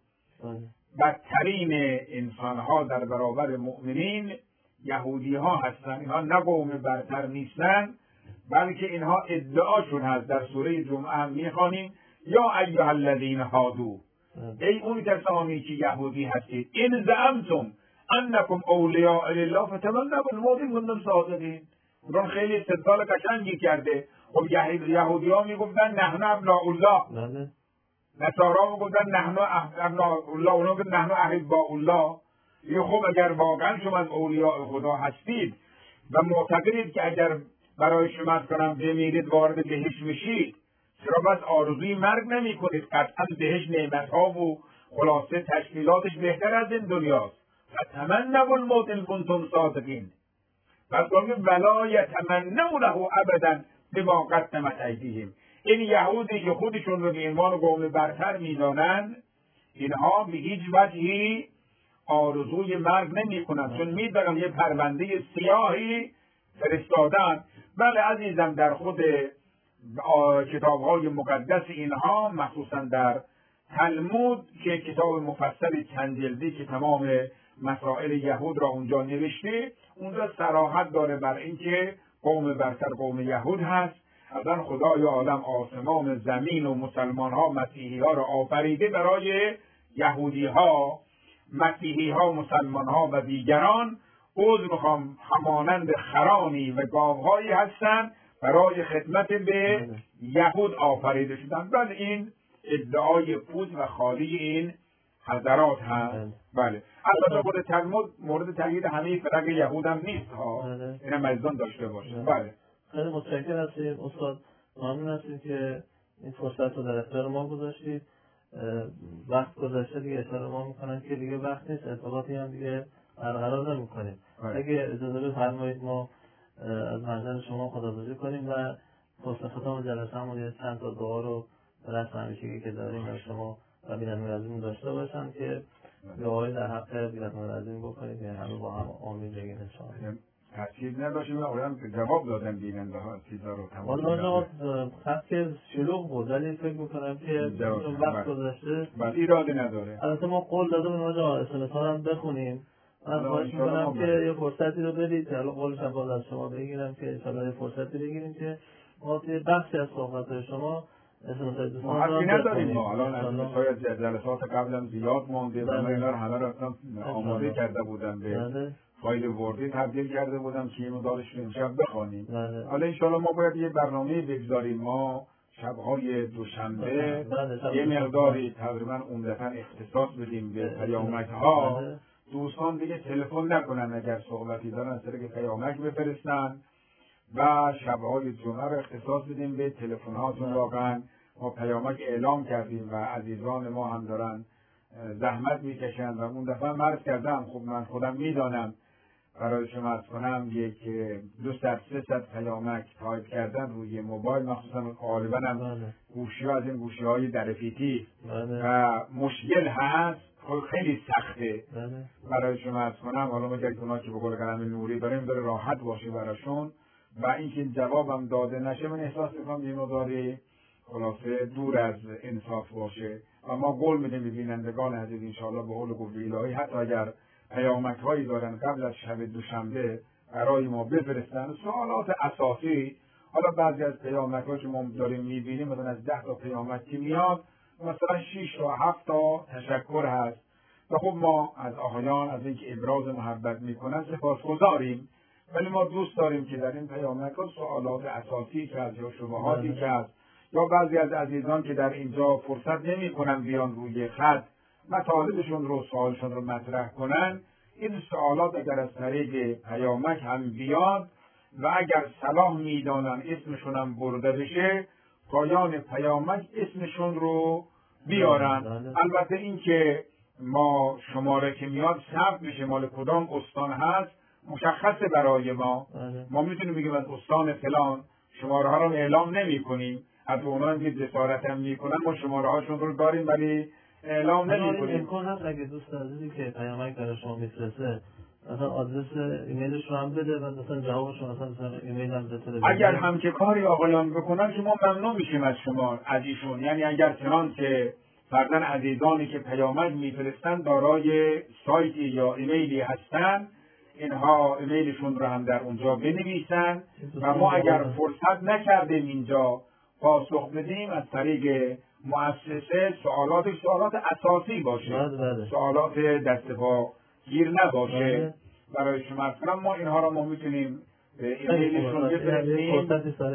بدترین انسانها در برابر مؤمنین یهودی ها هستند. اینها نه قوم برتر نیستند، بلکه اینها ادعاشون هست. در سوره جمعه هم میخوانیم یا ایها الذین هادو، ای اون کسانی که یهودی هستید، این زعمتم انکم اولیاء لله فتمنوا الموت ان کنتم صادقین. اون خیلی استدلال قشنگی کرده. خب یهودی ها میگفتن نحن ابناء الله، نصارا میگفتن نحن ابناء الله، اونا میگفتن نحن احباء الله. یه خب اگر واقعا شما از اولیاء خدا هستید و معتقدید که اگر برای شما کنم بمیرید وارد بهشت میشید، چرا بس آرزوی مرگ نمی کنید؟ قطعا بهشت نعمت ها و خلاصه تشکیلاتش بهتر از این دنیاست. فتمنوا الموت ان کنتم صادقین. پس گفت ولا یتمنونه ابدا بما قدمت ایدیهم. این یهودی که خودشون رو به عنوان قوم برتر میدانند، اینها به هیچ وجهی آرزوی مرگ نمی کنند، چون میدانند یه پرونده سیاهی فرستادن. بله عزیزم، در خود کتاب‌های مقدس اینها، مخصوصا در تلمود که کتاب مفصل چند جلدی که تمام مسائل یهود را اونجا نوشته، اونجا صراحت داره بر اینکه قوم برتر قوم یهود هست. اصلا خدای عالم آسمان، زمین و مسلمان ها، مسیحی ها را آفریده برای یهودی ها، مسیحی ها، مسلمان ها و دیگران. عوض میخوام همانند خرانی و گاوهایی هستند برای خدمت به یهود آفریده شدن. بله این ادعای پوز و خالی این حضرات هست. بله البته خود تلمود مورد تایید همه فرق یهود هم نیست ها، این هم مجزان داشته باشه. بله خیلی متشکر هستیم استاد، ممنون هستیم که این فرصت رو در اختیار ما گذاشتید. وقت گذشته دیگه اشاره ما میکنن که دیگه وقت نیست، ارتباطی هم دیگه برقرار نمیکنیم. اگه اجازه بفرمایید ما از منظر شما خداحافظی کنیم و پس ختام جلسه همون یه چند تا دعا رو رسم همیشگی که داریم از شما و بیننده عزیزمون داشته باشم که دعایی در حق بیننده عزیزمون بکنید که همه با هم آمین بگیم انشاءالله. تأکید نداشتیم و آدم جواب دادن بیننده ها چیزا رو تمام کردن. والا خط که شلوغ بود، ولی فکر میکنم که چون وقت گذاشته بله ایرادی نداره. البته ما قول داده بودیم آقا اس ام اس ها هم بخونیم. من خواهش میکنم که یه فرصتی رو بدید، حالا قولش هم باز از شما بگیرم که انشاءالله یه فرصتی بگیریم که ما توی بخشی از صحبت‌های شما ما حرفی نداریم. ما الان از شاید جلسات قبلم زیاد مونده و من اینا رو همه رو اصلا آماده کرده بودم، به فایل وردی تبدیل کرده بودم که اینو دارش رو امشب بخوانیم. حالا انشاءالله ما باید یه برنامه بگذاریم. ما شبهای دوشنبه یه مقداری تقریبا عمدتاً اختصاص بدیم به پیامک‌ها. دوستان دیگه تلفن نکنن، اگر صحبتی دارن از طریق پیامک بفرستن و شبهای جمعه رو اختصاص بدیم به تلفن‌هاتون. واقعا ما پیامک اعلام کردیم و عزیزان ما هم دارن زحمت میکشن و اون دفعه مرز کردم، خب من خودم میدانم برای شما از کنم یک دو صد سه صد پیامک تایپ کردن روی موبایل، مخصوصا غالبا هم گوشی ها از این گوشی های درفیتی و مشکل هست، خیلی سخته برای شما از کنم. حالا مگر اونا که به قول کلام نوری داریم داره راحت باشه براشون و اینکه جوابم داده نشه، من احساس میکنم یه مقداری خلاصه دور از انصاف باشه و ما قول میدیم به بینندگان عزیز انشاءالله به قول قوی الهی حتی اگر پیامک هایی دارن قبل از شب دوشنبه برای ما بفرستن سوالات اساسی. حالا بعضی از پیامک ها که ما داریم میبینیم مثلا از ده تا پیامک که میاد مثلا شش تا هفت تا تشکر هست و خب ما از آقایان از اینکه ابراز محبت میکنن سپاسگزاریم، ولی ما دوست داریم که در این پیامک ها سوالات اساسی که از یا شبهاتی که هست یا بعضی از عزیزان که در اینجا فرصت نمیکنن بیان روی خط مطالبشون رو سوالشون رو مطرح کنن، این سوالات اگر از طریق پیامک هم بیاد و اگر صلاح میدانن اسمشون هم برده بشه پایان پیامک اسمشون رو بیارن. البته این که ما شماره که میاد ثبت میشه مال کدام استان هست مشخصه برای ما. ما میتونیم بگیم از استان فلان، شماره ها رو اعلام نمی کنیم. از اونان که جسارت هم میکنن ما شماره هاشون رو داریم ولی اعلام نمی کنیم. امکان هست اگه دوست عزیزی که پیامک برای شما میفرسته مثلا آدرس ایمیلش رو هم بده و مثلا جوابش رو مثلا ایمیل هم بده. اگر هم که کاری آقایان بکنن که ما ممنون میشیم از شما از ایشون، یعنی اگر چنان که فرضاً عزیزانی که پیامک میفرستن دارای سایتی یا ایمیلی هستن اینها ایمیلشون رو هم در اونجا بنویسن و ما اگر فرصت نکردیم اینجا پاسخ بدیم از طریق مؤسسه سوالات سوالات اساسی باشه، سوالات دست پا گیر نباشه برای شما. اصلا ما اینها را ما میتونیم ایمیلشون بفرستیم.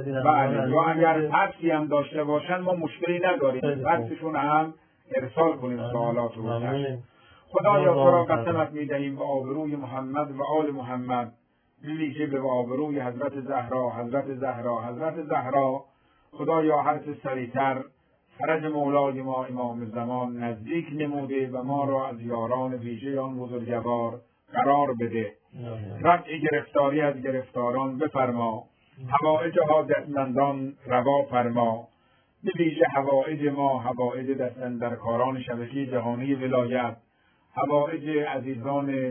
بله، یا اگر فکسی هم داشته باشن ما مشکلی نداریم فکسشون هم ارسال کنیم سوالات رو. خدایا تو را قسمت میدهیم به آبروی محمد و آل محمد، ویژه به آبروی حضرت زهرا حضرت زهرا حضرت زهرا. خدایا هر چه سریعتر فرج مولای ما امام زمان نزدیک نموده و ما را از یاران ویژه آن بزرگوار قرار بده. رفع گرفتاری از گرفتاران بفرما، حوائج حاجتمندان روا فرما. به ویژه حوائج ما، حوائج دستاندرکاران شبکه جهانی ولایت، حوائج عزیزان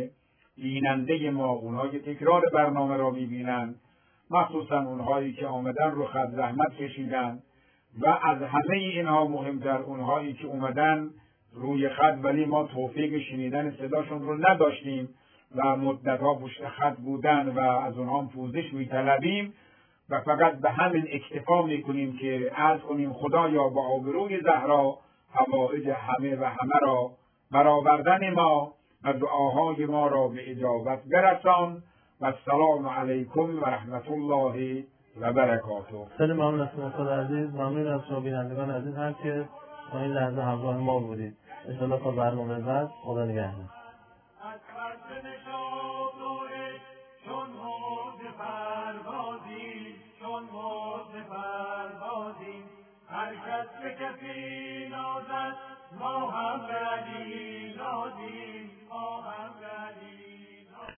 بیننده ما، اونهایی که تکرار برنامه را میبینن، مخصوصا اونهایی که آمدن رو خط زحمت کشیدن و از همه اینها مهمتر اونهایی که اومدن روی خط ولی ما توفیق شنیدن صداشون رو نداشتیم و مدتها پشت خط بودن و از اونها پوزش میطلبیم و فقط به همین اکتفا میکنیم که عرض کنیم خدایا با آبروی زهرا حوائج همه و همه را برآوردن ما و دعاهای ما را به اجابت برسان. و السلام علیکم و رحمت الله و برکاته. خیلی ممنون از شما خدا عزیز، ممنون از شما بینندگان عزیز هم که تا این لحظه همراه ما بودید. انشاءالله تا برنامه بعد خدا نگهدار. چون موج پروازی چون موج پروازی هر کس به کسی نازد ما هم به علی نازیم.